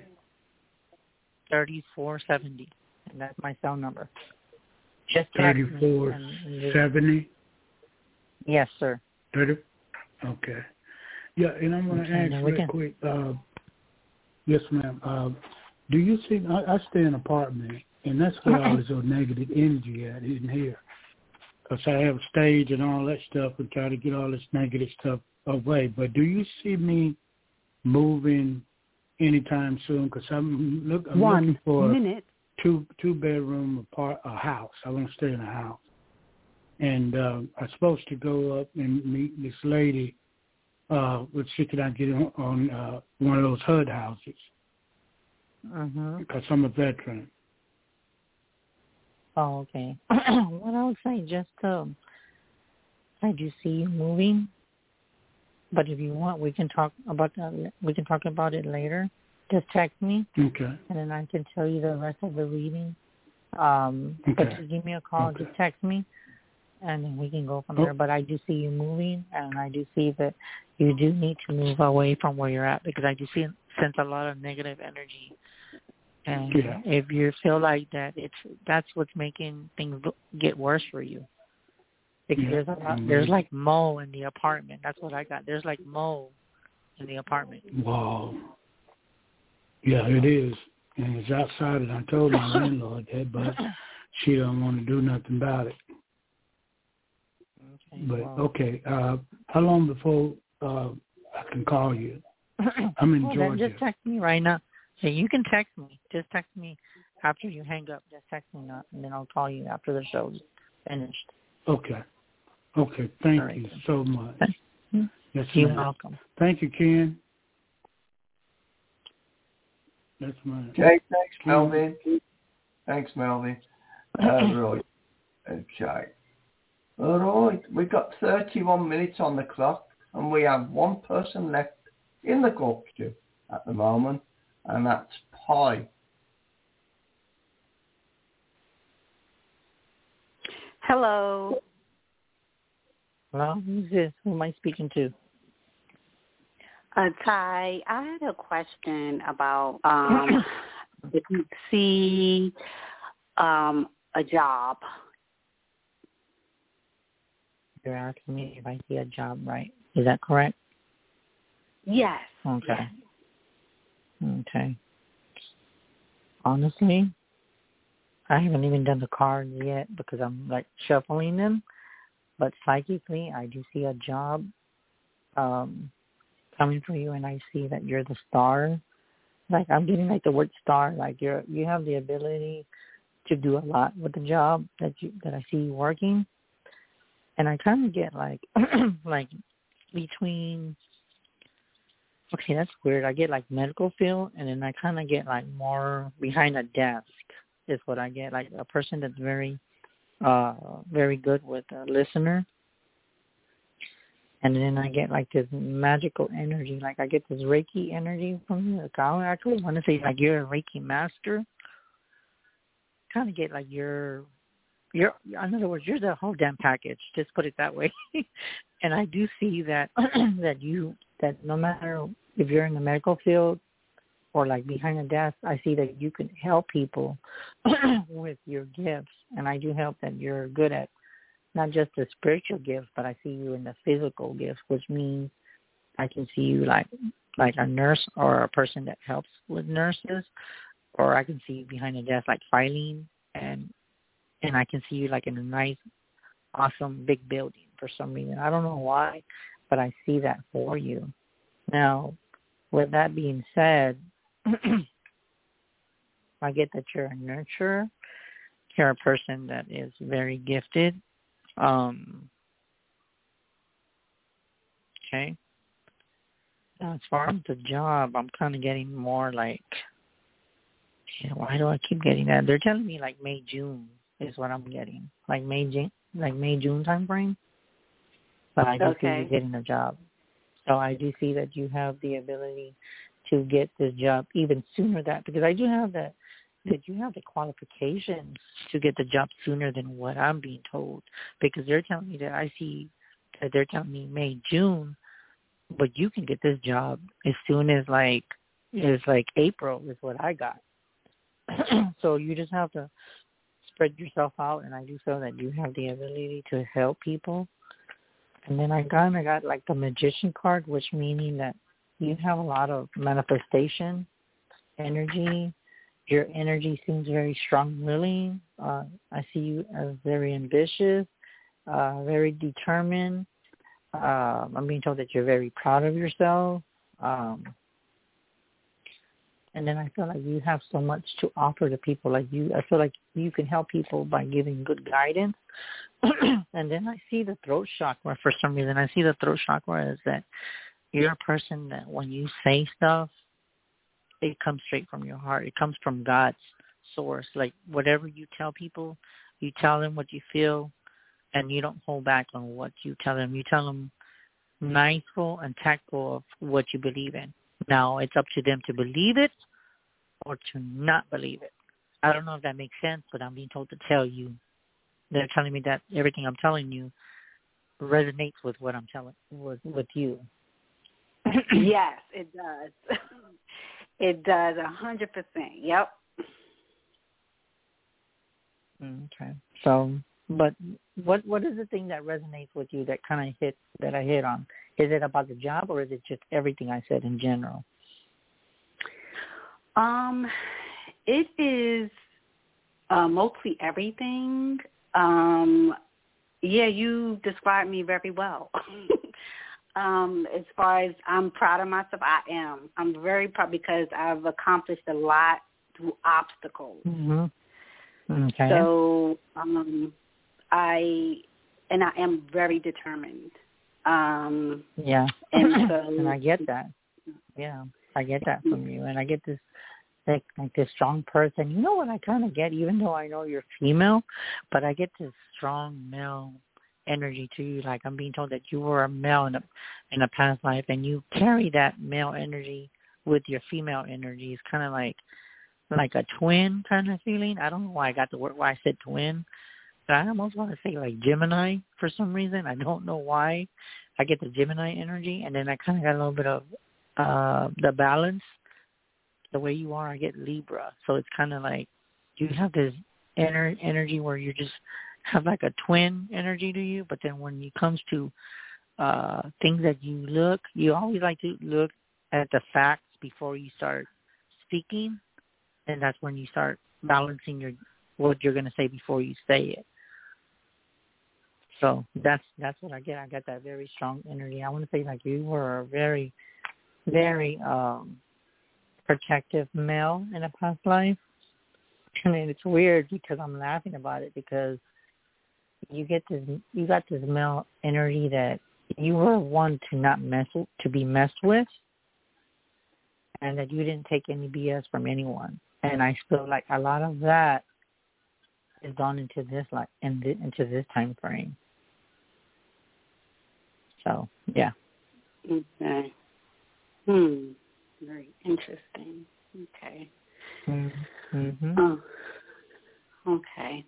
3470, and that's my cell number. Just 3470. Yes, sir. 30. Okay. Yeah, and I'm going to ask real quick. Yes, ma'am. Do you see? I stay in an apartment, and that's where all this negative energy at in here. Because I have a stage and all that stuff, and try to get all this negative stuff away. But do you see me moving anytime soon? Because I'm looking for a two-bedroom house. I want to stay in a house. And I'm supposed to go up and meet this lady, which she could not get on one of those HUD houses. Because I'm a veteran. Oh, okay. What I would say, just I do see you moving, but if you want, we can talk about that. We can talk about it later. Just text me, okay, and then I can tell you the rest of the reading. But just give me a call, just text me, and then we can go from there. But I do see you moving, and I do see that you do need to move away from where you're at because I do sense a lot of negative energy. And if you feel like that, that's what's making things get worse for you. Because there's like mold in the apartment. That's what I got. There's like mold in the apartment. Wow. Yeah, it is. And it's outside, and I told my landlord that, but she don't want to do nothing about it. Okay. But, how long before I can call you? I'm in Georgia. Then just text me right now. So you can text me. Just text me after you hang up. Just text me, and then I'll call you after the show's finished. Okay. Thank you so much. Yes, you're welcome. Thank you, Ken. That's mine. Okay, thanks, Melvin. Thanks, Melvin. Right. Okay. All right. We've got 31 minutes on the clock, and we have one person left in the call queue at the moment. And that's Pi. Hello. Hello, who's this? Who am I speaking to? Ty, I had a question about if you see a job. You're asking me if I see a job, right? Is that correct? Yes. Okay. Yes. Okay. Honestly, I haven't even done the cards yet because I'm like shuffling them. But psychically, I do see a job coming for you, and I see that you're the star. Like I'm getting like the word star. Like you have the ability to do a lot with the job that I see you working, and I kind of get like like between. Okay, that's weird. I get like medical field, and then I kind of get like more behind a desk is what I get. Like a person that's very, very good with a listener. And then I get like this magical energy. Like I get this Reiki energy from you. Like I actually want to say like you're a Reiki master. Kind of get like you're, in other words, you're the whole damn package. Just put it that way. And I do see that that no matter if you're in the medical field or like behind a desk, I see that you can help people with your gifts. And I do help that you're good at not just the spiritual gifts, but I see you in the physical gifts, which means I can see you like a nurse or a person that helps with nurses, or I can see you behind a desk like filing, and I can see you like in a nice, awesome big building for some reason. I don't know why, but I see that for you. Now, with that being said, I get that you're a nurturer. You're a person that is very gifted. Okay. Now, as far as the job, I'm kind of getting more like, why do I keep getting that? They're telling me like May, June is what I'm getting, like May, June time frame. But I do see you getting a job. So I do see that you have the ability to get this job even sooner because I do have that you have the qualifications to get the job sooner than what I'm being told, because they're telling me that I see that they're telling me May, June, but you can get this job as soon as like April is what I got. So you just have to spread yourself out, and I do feel that you have the ability to help people. And then I kind of got like the magician card, which meaning that you have a lot of manifestation energy. Your energy seems very strong-willing. I see you as very ambitious, very determined. I'm being told that you're very proud of yourself. And then I feel like you have so much to offer to people. I feel like you can help people by giving good guidance. And then I see the throat chakra for some reason. I see the throat chakra as that you're a person that when you say stuff, it comes straight from your heart. It comes from God's source. Like whatever you tell people, you tell them what you feel, and you don't hold back on what you tell them. You tell them mindful and tactful of what you believe in. Now, it's up to them to believe it or to not believe it. I don't know if that makes sense, but I'm being told to tell you. They're telling me that everything I'm telling you resonates with what I'm telling with you. Yes, it does. It does, 100%. Yep. Okay. So, but what is the thing that resonates with you that kind of I hit on? Is it about the job, or is it just everything I said in general? It is mostly everything. Yeah, you described me very well. As far as I'm proud of myself, I am. I'm very proud because I've accomplished a lot through obstacles. Mm-hmm. Okay. So I am very determined. Yeah. And so and I get that. Yeah, I get that from you, and I get this like this strong person. You know what I kind of get, even though I know you're female, but I get this strong male energy to you. Like I'm being told that you were a male in a past life, and you carry that male energy with your female energy. It's kind of like a twin kind of feeling. I don't know why I got the word, why I said twin, but I almost want to say like Gemini for some reason. I don't know why. I get the Gemini energy, and then I kind of got a little bit of the balance. The way you are, I get Libra. So it's kind of like you have this energy where you just have like a twin energy to you, but then when it comes to things that you always like to look at the facts before you start speaking, and that's when you start balancing what you're going to say before you say it. So that's what I get. I get that very strong energy. I want to say like you were a very, very protective male in a past life. I mean, it's weird because I'm laughing about it because you got this male energy that you were one to be messed with, and that you didn't take any BS from anyone. And I feel like a lot of that is gone into this into this time frame. So yeah. Okay. Very interesting. Okay. Mm-hmm. Oh. Okay.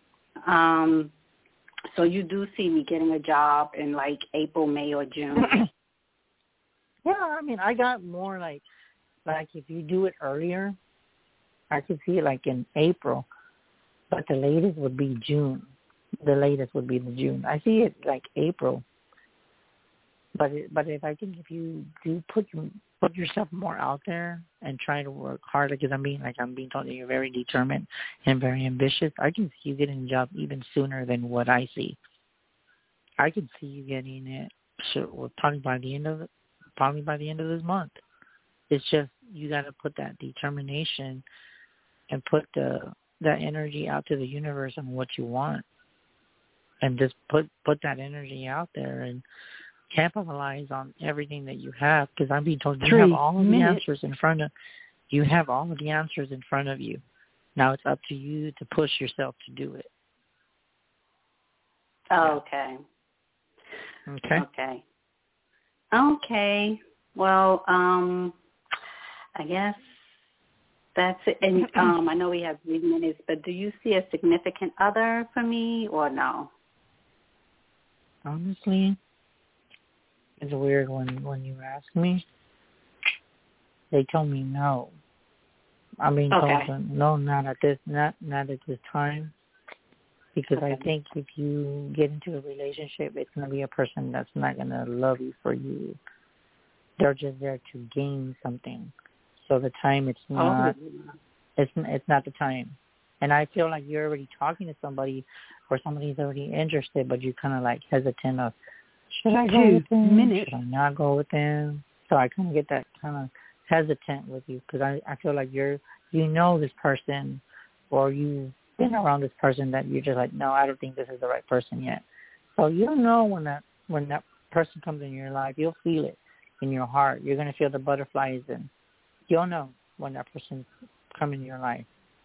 So you do see me getting a job in like April, May, or June? Yeah, I mean, I got more like if you do it earlier, I could see it like in April, but the latest would be June. The latest would be the June. I see it like April, but if you do put yourself more out there and try to work harder, because I'm being told that you're very determined and very ambitious, I can see you getting a job even sooner than what I see. I can see you getting it probably by the end of this month. It's just you got to put that determination and put that energy out to the universe on what you want, and just put that energy out there and capitalize on everything that you have, because I'm being told you have all of the answers in front of you. Have all of the answers in front of you. Now it's up to you to push yourself to do it. Oh, okay. Okay. Okay. Well, I guess that's it. And I know we have 3 minutes, but do you see a significant other for me or no? Honestly, it's weird when you ask me. They told me no. I mean, no, not at this time, because I think if you get into a relationship, it's going to be a person that's not going to love you for you. They're just there to gain something. So the time, it's not the time. And I feel like you're already talking to somebody, or somebody's already interested, but you're kind of like hesitant of, should I go with them? Should I not go with them? So I kind of get that kind of hesitant with you, because I feel like you know this person, or you've been around this person that you're just like, no, I don't think this is the right person yet. So you'll know when that person comes in your life, you'll feel it in your heart. You're going to feel the butterflies, and you'll know when that person's coming in your life.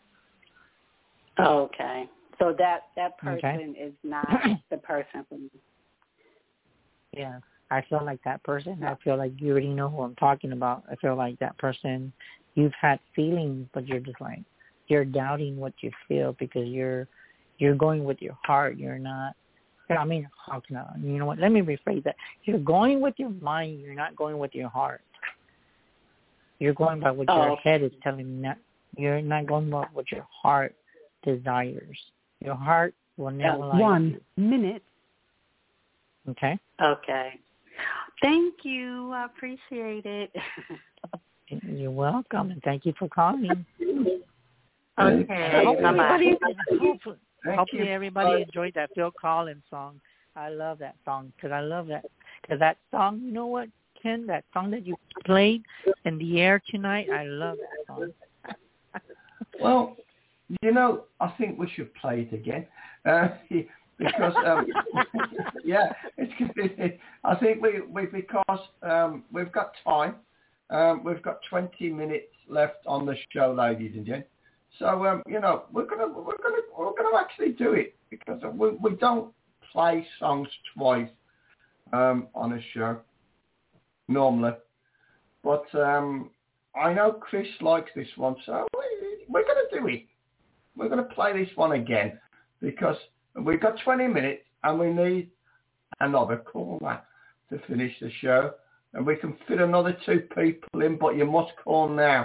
Okay. So that person is not the person for me. Yeah. I feel like that person. I feel like you already know who I'm talking about. I feel like that person, you've had feelings, but you're just like, you're doubting what you feel, because you're going with your heart. You're not, I mean, you know what? Let me rephrase that. You're going with your mind. You're not going with your heart. You're going by what your head is telling you. You're not going by what your heart desires. Your heart will never lie. 1 minute. Okay. Okay. Thank you. I appreciate it. You're welcome, and thank you for calling. Okay. Bye-bye. Hopefully everybody enjoyed that Phil Collins song. I love that song, because I love that. Because that song, you know what, Ken, that song that you played in the air tonight, I love that song. Well, I think we should play it again. Because yeah, I think because we've got time. We've got 20 minutes left on the show, ladies and gents. So we're gonna actually do it, because we don't play songs twice on a show normally. But I know Chris likes this one, so we're gonna do it. We're gonna play this one again, because we've got 20 minutes and we need another caller to finish the show. And we can fit another 2 people in, but you must call now.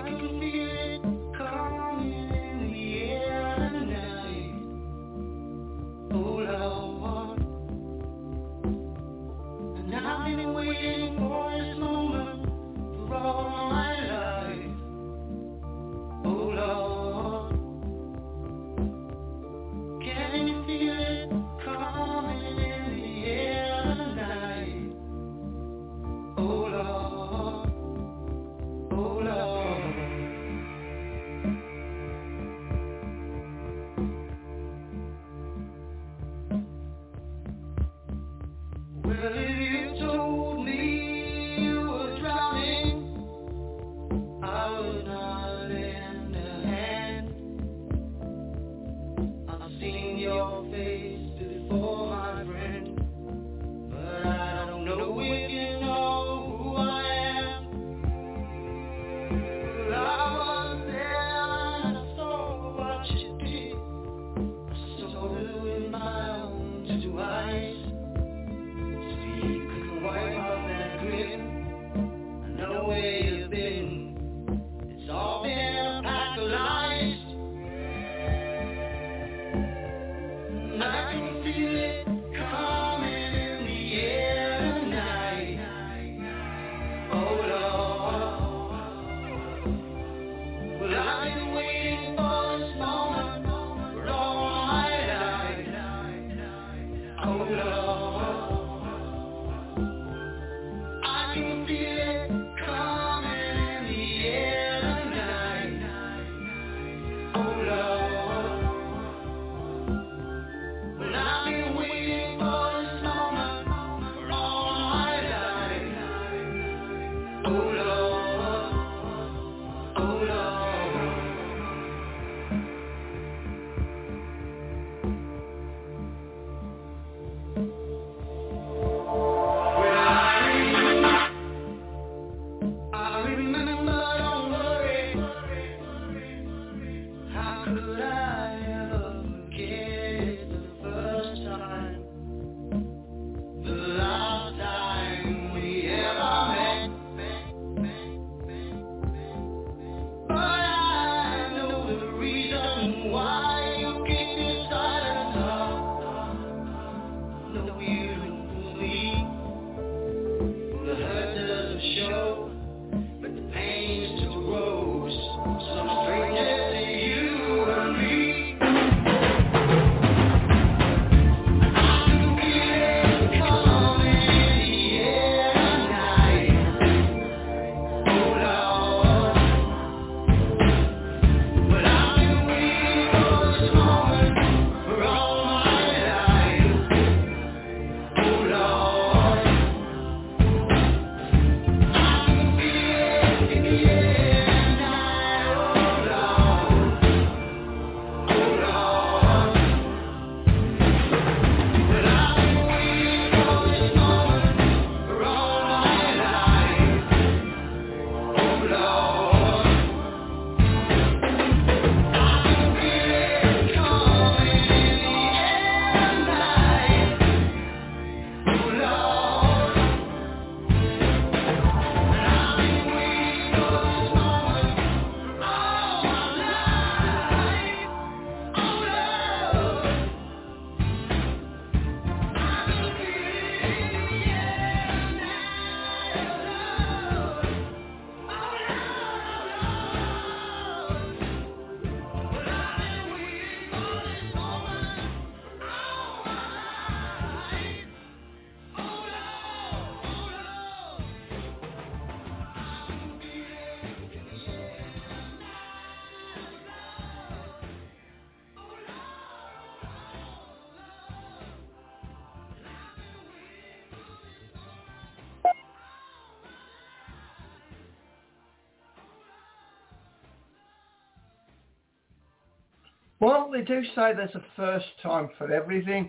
Well, they do say there's a first time for everything.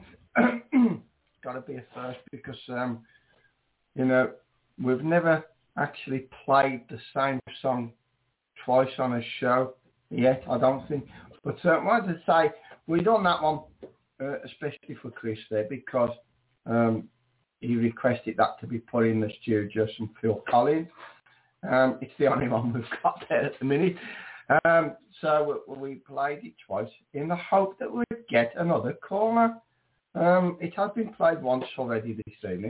Got to be a first because, we've never actually played the same song twice on a show yet, I don't think. But I wanted to say, we done that one especially for Chris there because he requested that to be put in the studio, some Phil Collins. It's the only one we've got there at the minute. So we played it twice in the hope that we'd get another caller. It has been played once already this evening.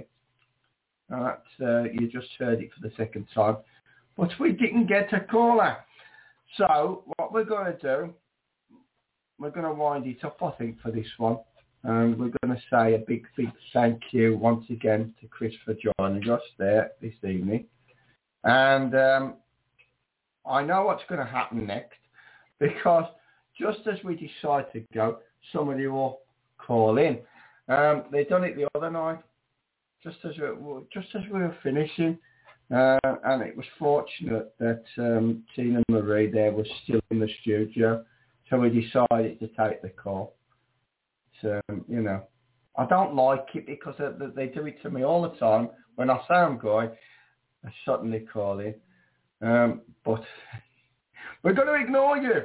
You just heard it for the second time. But we didn't get a caller. So what we're going to do, we're going to wind it up, I think, for this one. And we're going to say a big, big thank you once again to Chris for joining us there this evening. And I know what's going to happen next, because just as we decide to go, somebody will call in. They done it the other night, just as we were finishing. And it was fortunate that Tina Marie there was still in the studio, so we decided to take the call. So, I don't like it because they do it to me all the time. When I say I'm going, I suddenly call in. But we're going to ignore you.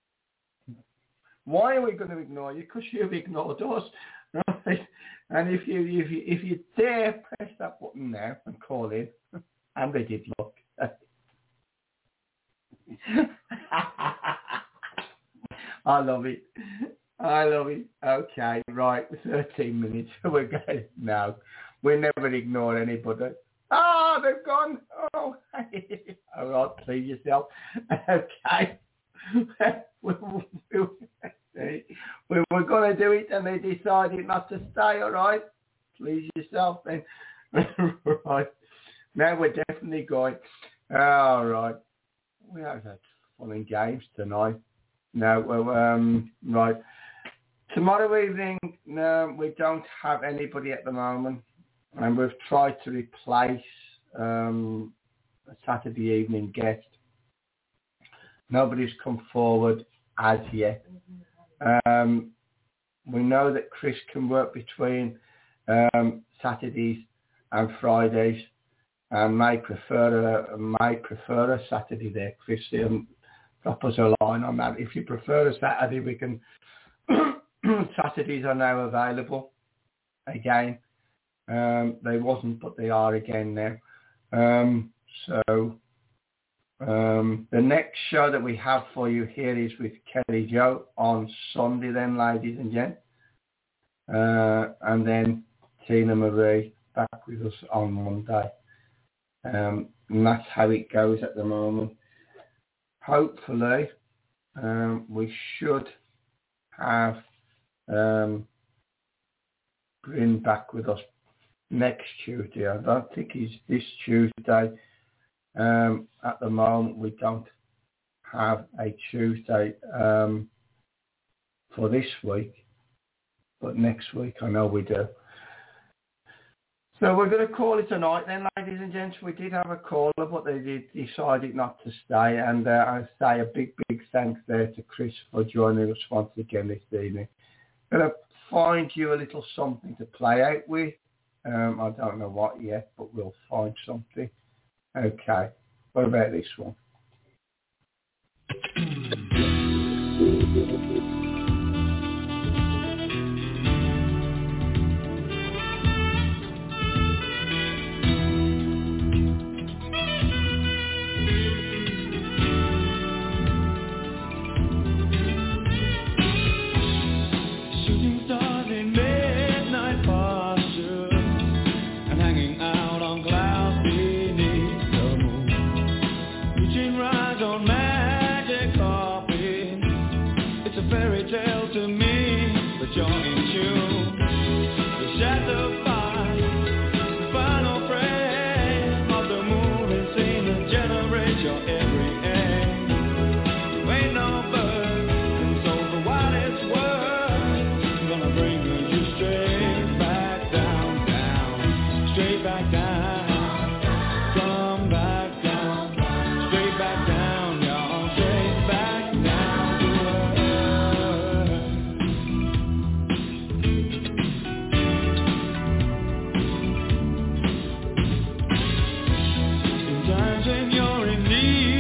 Why are we going to ignore you? Because you've ignored us. Right? And if you dare press that button now and call in, and they did look. I love it. Okay, right, 13 minutes. We're going. No, we never ignore anybody. Oh, they've gone. Oh, all right, please yourself. Okay. we were going to do it and they decided not to stay, all right? Please yourself then. Right. Now we're definitely going. All right. We have had fun and games tonight. No, well, right. Tomorrow evening, no, we don't have anybody at the moment. And we've tried to replace a Saturday evening guest. Nobody's come forward as yet. We know that Chris can work between Saturdays and Fridays, and may prefer a Saturday there, Chris. Drop us a line on that. If you prefer a Saturday, we can. Saturdays are now available again. They wasn't, but they are again now. The next show that we have for you here is with Kelly Joe on Sunday then, ladies and gents. And then Tina Marie back with us on Monday. And that's how it goes at the moment. Hopefully, we should have Bryn back with us next Tuesday. I don't think he's this Tuesday. At the moment, we don't have a Tuesday for this week, but next week I know we do. So we're going to call it a night then, ladies and gents. We did have a caller, but they decided not to stay. And I say a big, big thanks there to Chris for joining us once again this evening. I'm going to find you a little something to play out with. I don't know what yet, but we'll find something. Okay. What about this one? Times when you're in need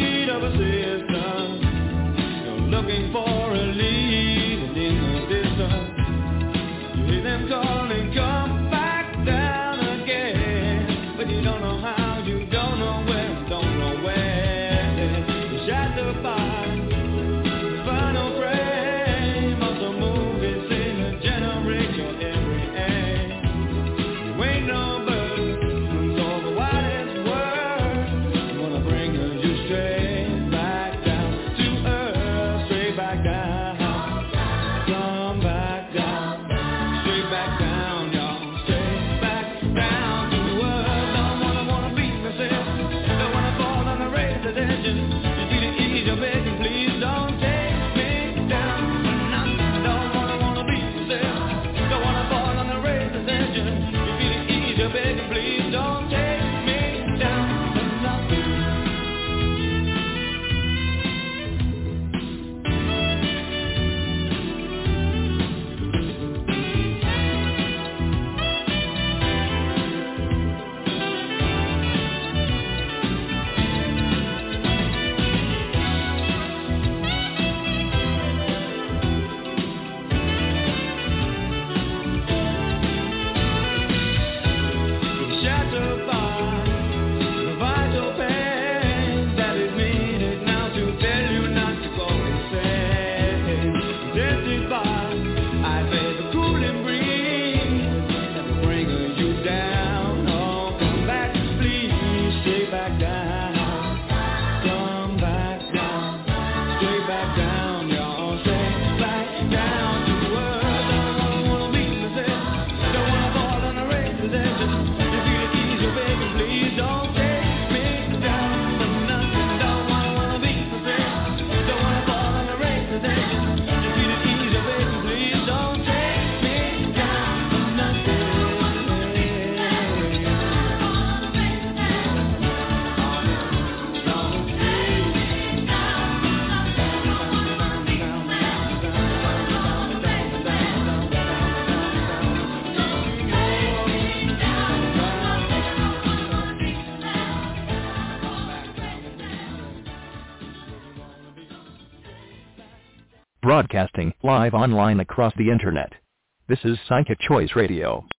broadcasting live online across the Internet. This is Psychic Choice Radio.